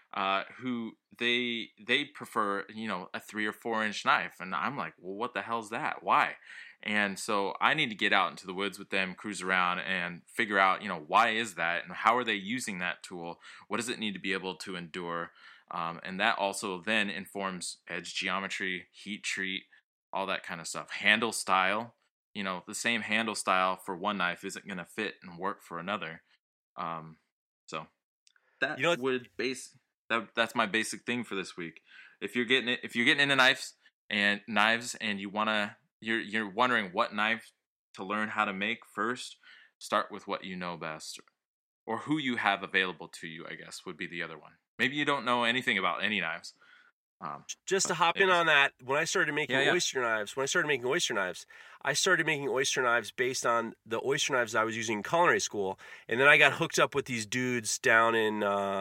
who they prefer, a 3 or 4 inch knife, and I'm like, well, what the hell's that? Why? And so I need to get out into the woods with them, cruise around, and figure out, why is that, and how are they using that tool? What does it need to be able to endure? And that also then informs edge geometry, heat treat, all that kind of stuff. Handle style, the same handle style for one knife isn't going to fit and work for another. So that that's my basic thing for this week. If you're getting into knives and you're wondering what knife to learn how to make first, start with what you know best, or who you have available to you, I guess would be the other one. Maybe you don't know anything about any knives. Just to hop in on that, when I started making oyster knives, I started making oyster knives based on the oyster knives I was using in culinary school, and then I got hooked up with these dudes down in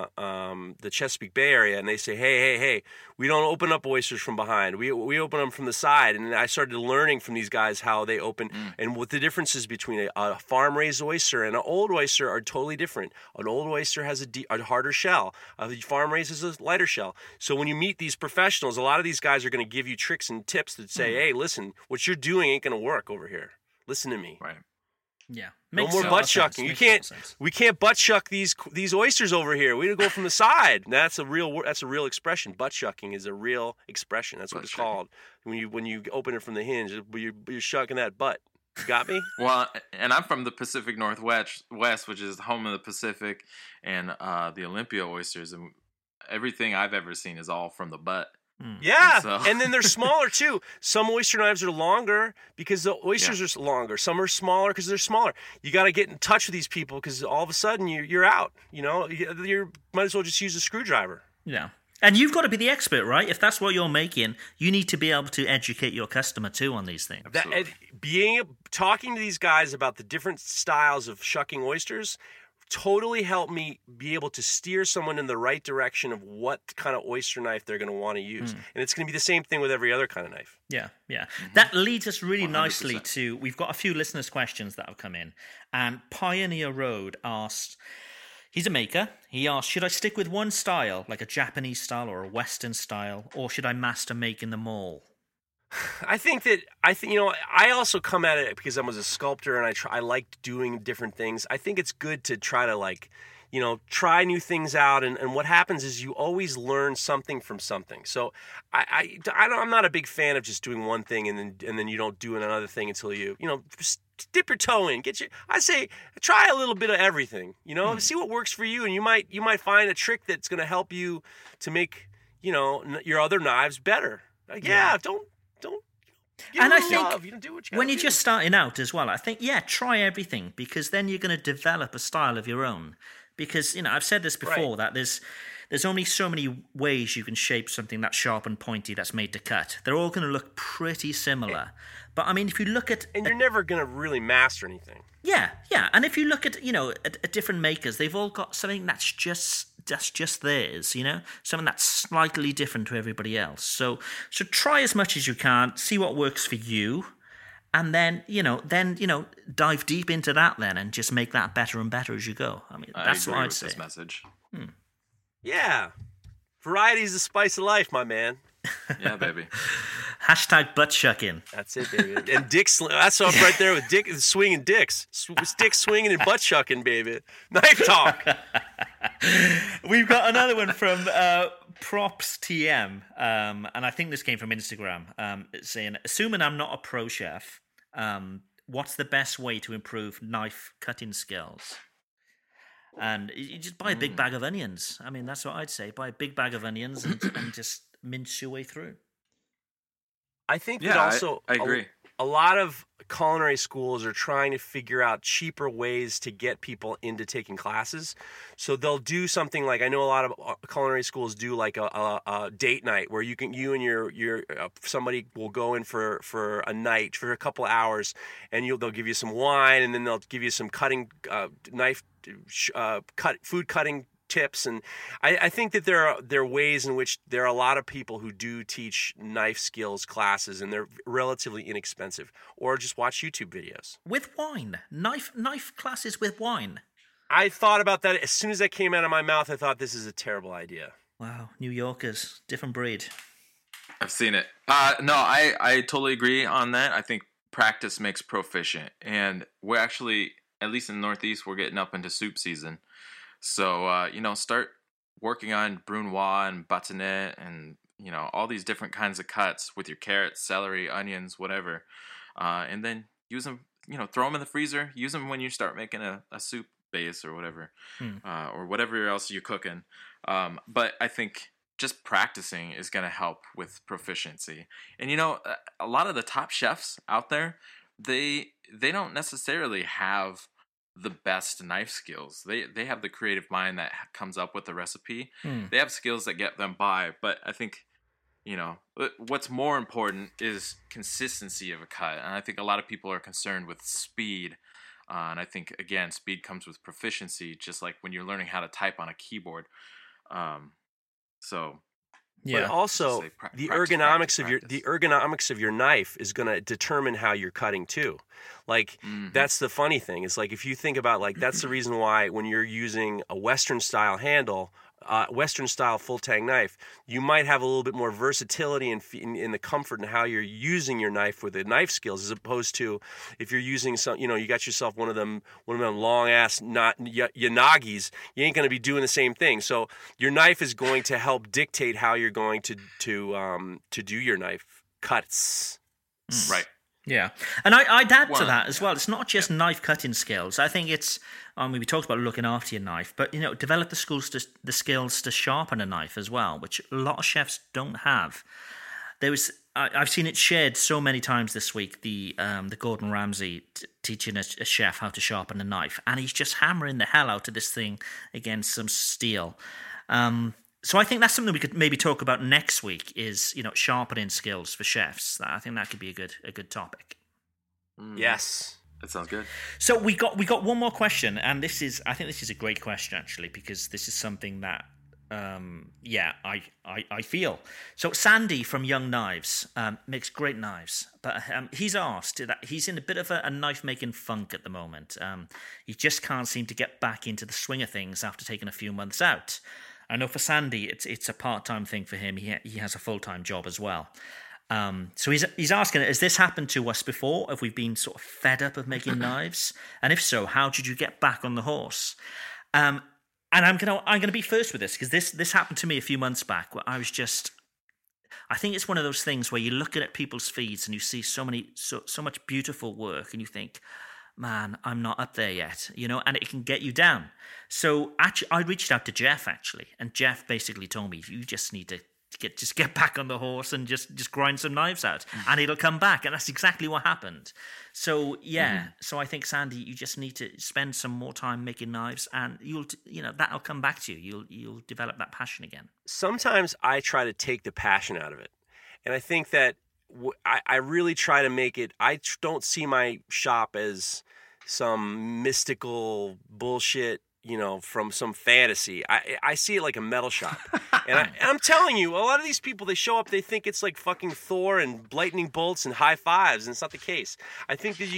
the Chesapeake Bay area, and they say, hey, we don't open up oysters from behind. We open them from the side, and I started learning from these guys how they open, and what the differences between a farm-raised oyster and an old oyster are totally different. An old oyster has a harder shell. The farm-raised is a lighter shell. So when you meet these professionals, a lot of these guys are going to give you tricks and tips that say, hey, listen, what you're doing ain't going to work over here. Listen to me. Right. Yeah. No more butt shucking. We can't butt shuck these oysters over here. We go from the side. That's a real expression. Butt shucking is a real expression. That's what it's called. When you open it from the hinge, you're shucking that butt. You got me? Well, and I'm from the Pacific Northwest, which is home of the Pacific and the Olympia oysters, and everything I've ever seen is all from the butt. Yeah, and then they're smaller too. Some oyster knives are longer because the oysters are longer. Some are smaller because they're smaller. You got to get in touch with these people because all of a sudden you're out. You might as well just use a screwdriver. Yeah, and you've got to be the expert, right? If that's what you're making, you need to be able to educate your customer too on these things. Talking to these guys about the different styles of shucking oysters totally helped me be able to steer someone in the right direction of what kind of oyster knife they're going to want to use. And it's going to be the same thing with every other kind of knife. Yeah. That leads us really 100%. Nicely to, we've got a few listeners' questions that have come in. And Pioneer Road asked, he's a maker. He asked, should I stick with one style, like a Japanese style or a Western style, or should I master making them all? I think I also come at it because I was a sculptor and I liked doing different things. I think it's good to try to try new things out, and what happens is you always learn something from something. So I'm not a big fan of just doing one thing and then you don't do another thing until you just dip your toe in. I say try a little bit of everything. See what works for you, and you might find a trick that's going to help you to make your other knives better. Don't. And I think when you're just starting out as well, I think, try everything, because then you're going to develop a style of your own. Because, I've said this before, that there's only so many ways you can shape something that's sharp and pointy that's made to cut. They're all going to look pretty similar. But, I mean, if you look at... And you're never going to really master anything. Yeah. And if you look at, at different makers, they've all got something that's just theirs, something that's slightly different to everybody else. So try as much as you can, see what works for you, and then dive deep into that then, and just make that better and better as you go. I mean, that's what I'd say. This message. Yeah, variety is the spice of life, my man. Yeah, baby. Hashtag butt shucking. That's it, baby. And that's up right there with Dick swinging dicks. Dick swinging and butt shucking, baby. Knife talk. We've got another one from Props TM, and I think this came from Instagram. It's saying, assuming I'm not a pro chef, what's the best way to improve knife cutting skills? And you just buy a big bag of onions. I mean, that's what I'd say. Buy a big bag of onions and just mince your way through. I think that also I agree. A lot of culinary schools are trying to figure out cheaper ways to get people into taking classes. So they'll do something like, I know a lot of culinary schools do like a date night where you and your somebody will go in for a night for a couple of hours, and they'll give you some wine, and then they'll give you some cutting food cutting tips. And I think that there are ways in which there are a lot of people who do teach knife skills classes, and they're relatively inexpensive. Or just watch YouTube videos. With wine. Knife classes with wine. I thought about that as soon as that came out of my mouth. I thought, this is a terrible idea. Wow, New Yorkers, different breed. I've seen it. No, I totally agree on that. I think practice makes proficient, and we're actually, at least in the Northeast, we're getting up into soup season. So start working on brunoise and bâtonnet and all these different kinds of cuts with your carrots, celery, onions, whatever, and then use them. Throw them in the freezer. Use them when you start making a soup base or whatever, or whatever else you're cooking. But I think just practicing is going to help with proficiency. And a lot of the top chefs out there, they don't necessarily have the best knife skills. They have the creative mind that comes up with the recipe. They have skills that get them by, but I think what's more important is consistency of a cut. And I think a lot of people are concerned with speed. And I think, again, speed comes with proficiency, just like when you're learning how to type on a keyboard. But also the ergonomics of your knife is going to determine how you're cutting too. Like that's the funny thing. It's like if you think about that's the reason why when you're using a Western style handle, Western style full tang knife, you might have a little bit more versatility in the comfort and how you're using your knife with the knife skills, as opposed to if you're using some, you got yourself one of them long ass yanagis, you ain't going to be doing the same thing. So your knife is going to help dictate how you're going to do your knife cuts. Right. Yeah, and I'd add to that as well. It's not just knife cutting skills. I think it's, we talked about looking after your knife, but develop the skills to sharpen a knife as well, which a lot of chefs don't have. I've seen it shared so many times this week. The Gordon Ramsay teaching a chef how to sharpen a knife, and he's just hammering the hell out of this thing against some steel. So I think that's something we could maybe talk about next week is, sharpening skills for chefs. I think that could be a good topic. Yes. That sounds good. So we got one more question, and I think this is a great question actually, because this is something that I feel. So Sandy from Young Knives makes great knives, but he's asked that he's in a bit of a knife making funk at the moment. He just can't seem to get back into the swing of things after taking a few months out. I know for Sandy, it's a part-time thing for him. He has a full-time job as well. So he's asking, has this happened to us before? Have we been sort of fed up of making knives? And if so, how did you get back on the horse? And I'm gonna be first with this, because this happened to me a few months back, where I think it's one of those things where you're looking at people's feeds and you see so much beautiful work, and you think, man, I'm not up there yet, and it can get you down. So actually, I reached out to Jeff actually, and Jeff basically told me, you just need to get back on the horse and just grind some knives out, and it'll come back. And that's exactly what happened. So so I think, Sandy, you just need to spend some more time making knives, and that'll come back to you. You'll develop that passion again. Sometimes I try to take the passion out of it, and I think that I really try to make it. I don't see my shop as some mystical bullshit, from some fantasy. I see it like a metal shop. And I'm telling you, a lot of these people, they show up, they think it's like fucking Thor and lightning bolts and high fives, and it's not the case. I think that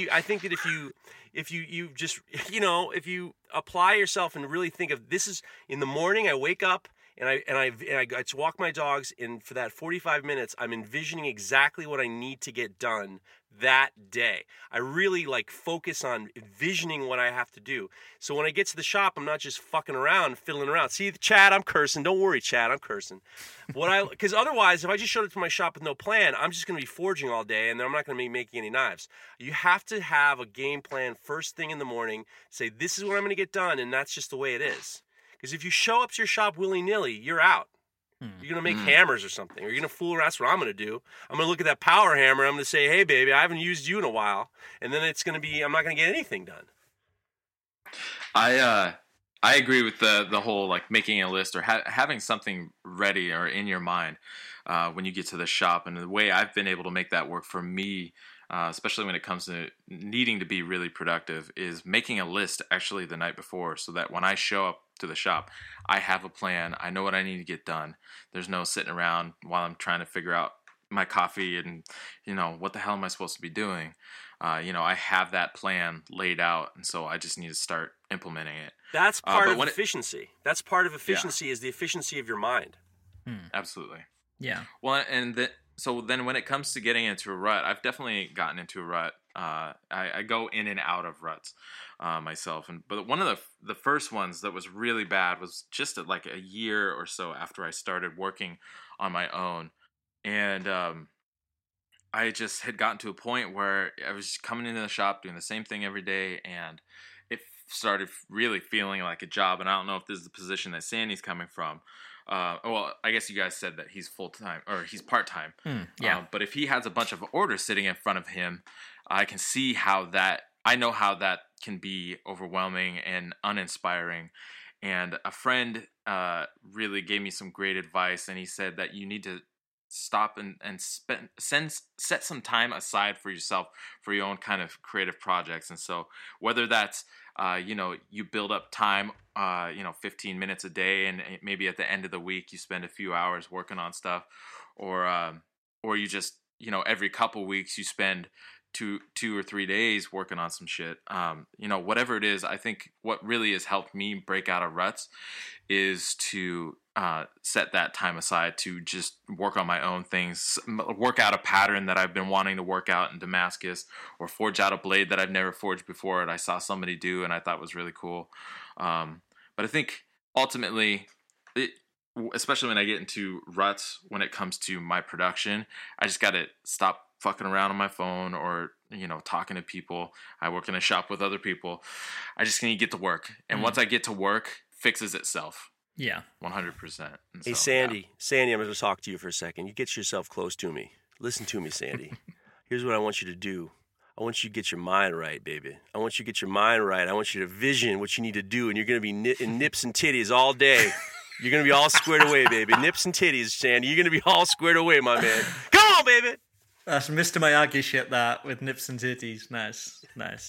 if you just, if you apply yourself and really think of this is in the morning, I wake up, and I walk my dogs, and for that 45 minutes, I'm envisioning exactly what I need to get done that day. I really focus on envisioning what I have to do. So when I get to the shop, I'm not just fucking around, fiddling around. See, Chad, I'm cursing. Don't worry, Chad, I'm cursing. Because otherwise, if I just showed up to my shop with no plan, I'm just going to be forging all day, and then I'm not going to be making any knives. You have to have a game plan first thing in the morning. Say, this is what I'm going to get done, and that's just the way it is. Because if you show up to your shop willy-nilly, you're out. You're going to make hammers or something. Or you're going to fool around. That's what I'm going to do. I'm going to look at that power hammer. I'm going to say, hey, baby, I haven't used you in a while. And then it's going to be, I'm not going to get anything done. I agree with the whole making a list or having something ready or in your mind when you get to the shop. And the way I've been able to make that work for me, especially when it comes to needing to be really productive, is making a list actually the night before, so that when I show up to the shop, I have a plan. I know what I need to get done. There's no sitting around while I'm trying to figure out my coffee and what the hell am I supposed to be doing. I have that plan laid out, and so I just need to start implementing it. That's part of efficiency. That's part of efficiency, is the efficiency of your mind. Absolutely. Yeah. Well, so then when it comes to getting into a rut, I've definitely gotten into a rut. I go in and out of ruts myself, but one of the first ones that was really bad was just like a year or so after I started working on my own, and I just had gotten to a point where I was coming into the shop doing the same thing every day, and it started really feeling like a job. And I don't know if this is the position that Sandy's coming from. Well, I guess you guys said that he's full-time or he's part-time. Yeah. But if he has a bunch of orders sitting in front of him, I can see I know how that can be overwhelming and uninspiring. And a friend really gave me some great advice, and he said that you need to stop and set some time aside for yourself for your own kind of creative projects. And so whether that's you build up time 15 minutes a day, and maybe at the end of the week you spend a few hours working on stuff, or you just every couple weeks you spend 2 or 3 days working on some shit. Whatever it is, I think what really has helped me break out of ruts is to set that time aside to just work on my own things, work out a pattern that I've been wanting to work out in Damascus, or forge out a blade that I've never forged before and I saw somebody do and I thought was really cool. But I think ultimately, especially when I get into ruts, when it comes to my production, I just got to stop fucking around on my phone or talking to people. I work in a shop with other people. I just need to get to work, and once I get to work, fixes itself. Yeah, 100%. Hey, Sandy, Sandy, I'm going to talk to you for a second. You get yourself close to me. Listen to me, Sandy. Here's what I want you to do. I want you to get your mind right, baby. I want you to get your mind right. I want you to vision what you need to do, and you're going to be in nips and titties all day. You're going to be all squared away, baby. Nips and titties, Sandy. You're going to be all squared away, my man. Come on, baby. That's Mr. Miyagi shit, that, with nips and titties. Nice.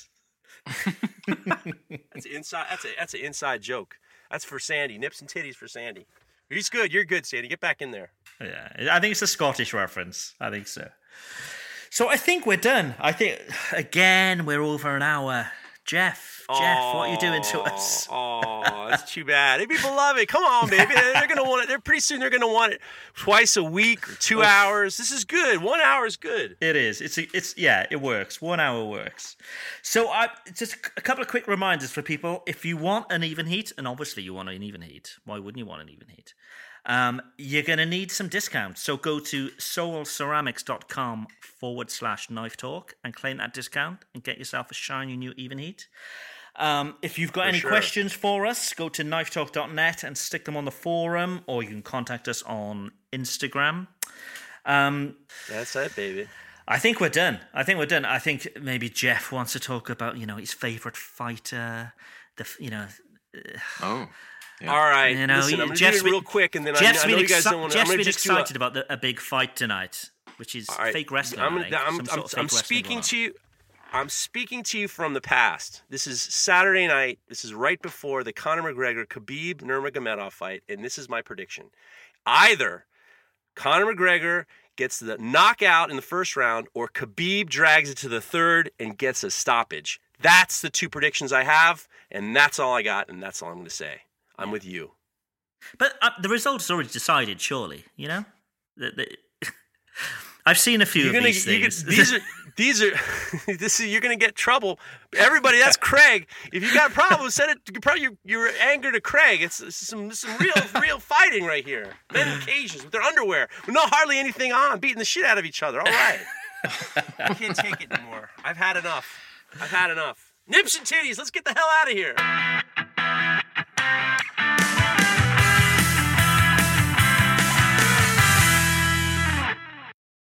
That's an inside joke. That's for Sandy. Nips and titties for Sandy. He's good. You're good, Sandy. Get back in there. Yeah, I think it's a Scottish reference. I think so. So I think we're done. I think, again, we're over an hour. Jeff, what are you doing to us? Oh, that's too bad. Hey, people love it. Come on, baby. They're gonna want it. Pretty soon they're gonna want it twice a week or 2 hours. This is good. 1 hour is good. It is. It works. 1 hour works. So just a couple of quick reminders for people. If you want an even heat, and obviously you want an even heat, why wouldn't you want an even heat? You're going to need some discounts. So go to soulceramics.com/knife talk and claim that discount and get yourself a shiny new even heat. If you've got any questions for us, go to knifetalk.net and stick them on the forum, or you can contact us on Instagram. That's it, baby. I think we're done. I think maybe Jeff wants to talk about, his favorite fighter. Yeah. All right, listen, I'm going to do it real quick, and then I know you guys don't want to... Jeff's been excited about a big fight tonight, which is fake wrestling. I'm speaking to you. I'm speaking to you from the past. This is Saturday night. This is right before the Conor McGregor-Khabib Nurmagomedov fight, and this is my prediction. Either Conor McGregor gets the knockout in the first round, or Khabib drags it to the third and gets a stoppage. That's the two predictions I have, and that's all I got, and that's all I'm going to say. I'm with you. But the result is already decided, surely, I've seen a few of these things. You're going to get trouble. Everybody, that's Craig. If you got a problem, send it. Probably your anger to Craig. It's some real fighting right here. Men in cages with their underwear, with hardly anything on, beating the shit out of each other. All right. I can't take it anymore. I've had enough. Nips and titties. Let's get the hell out of here.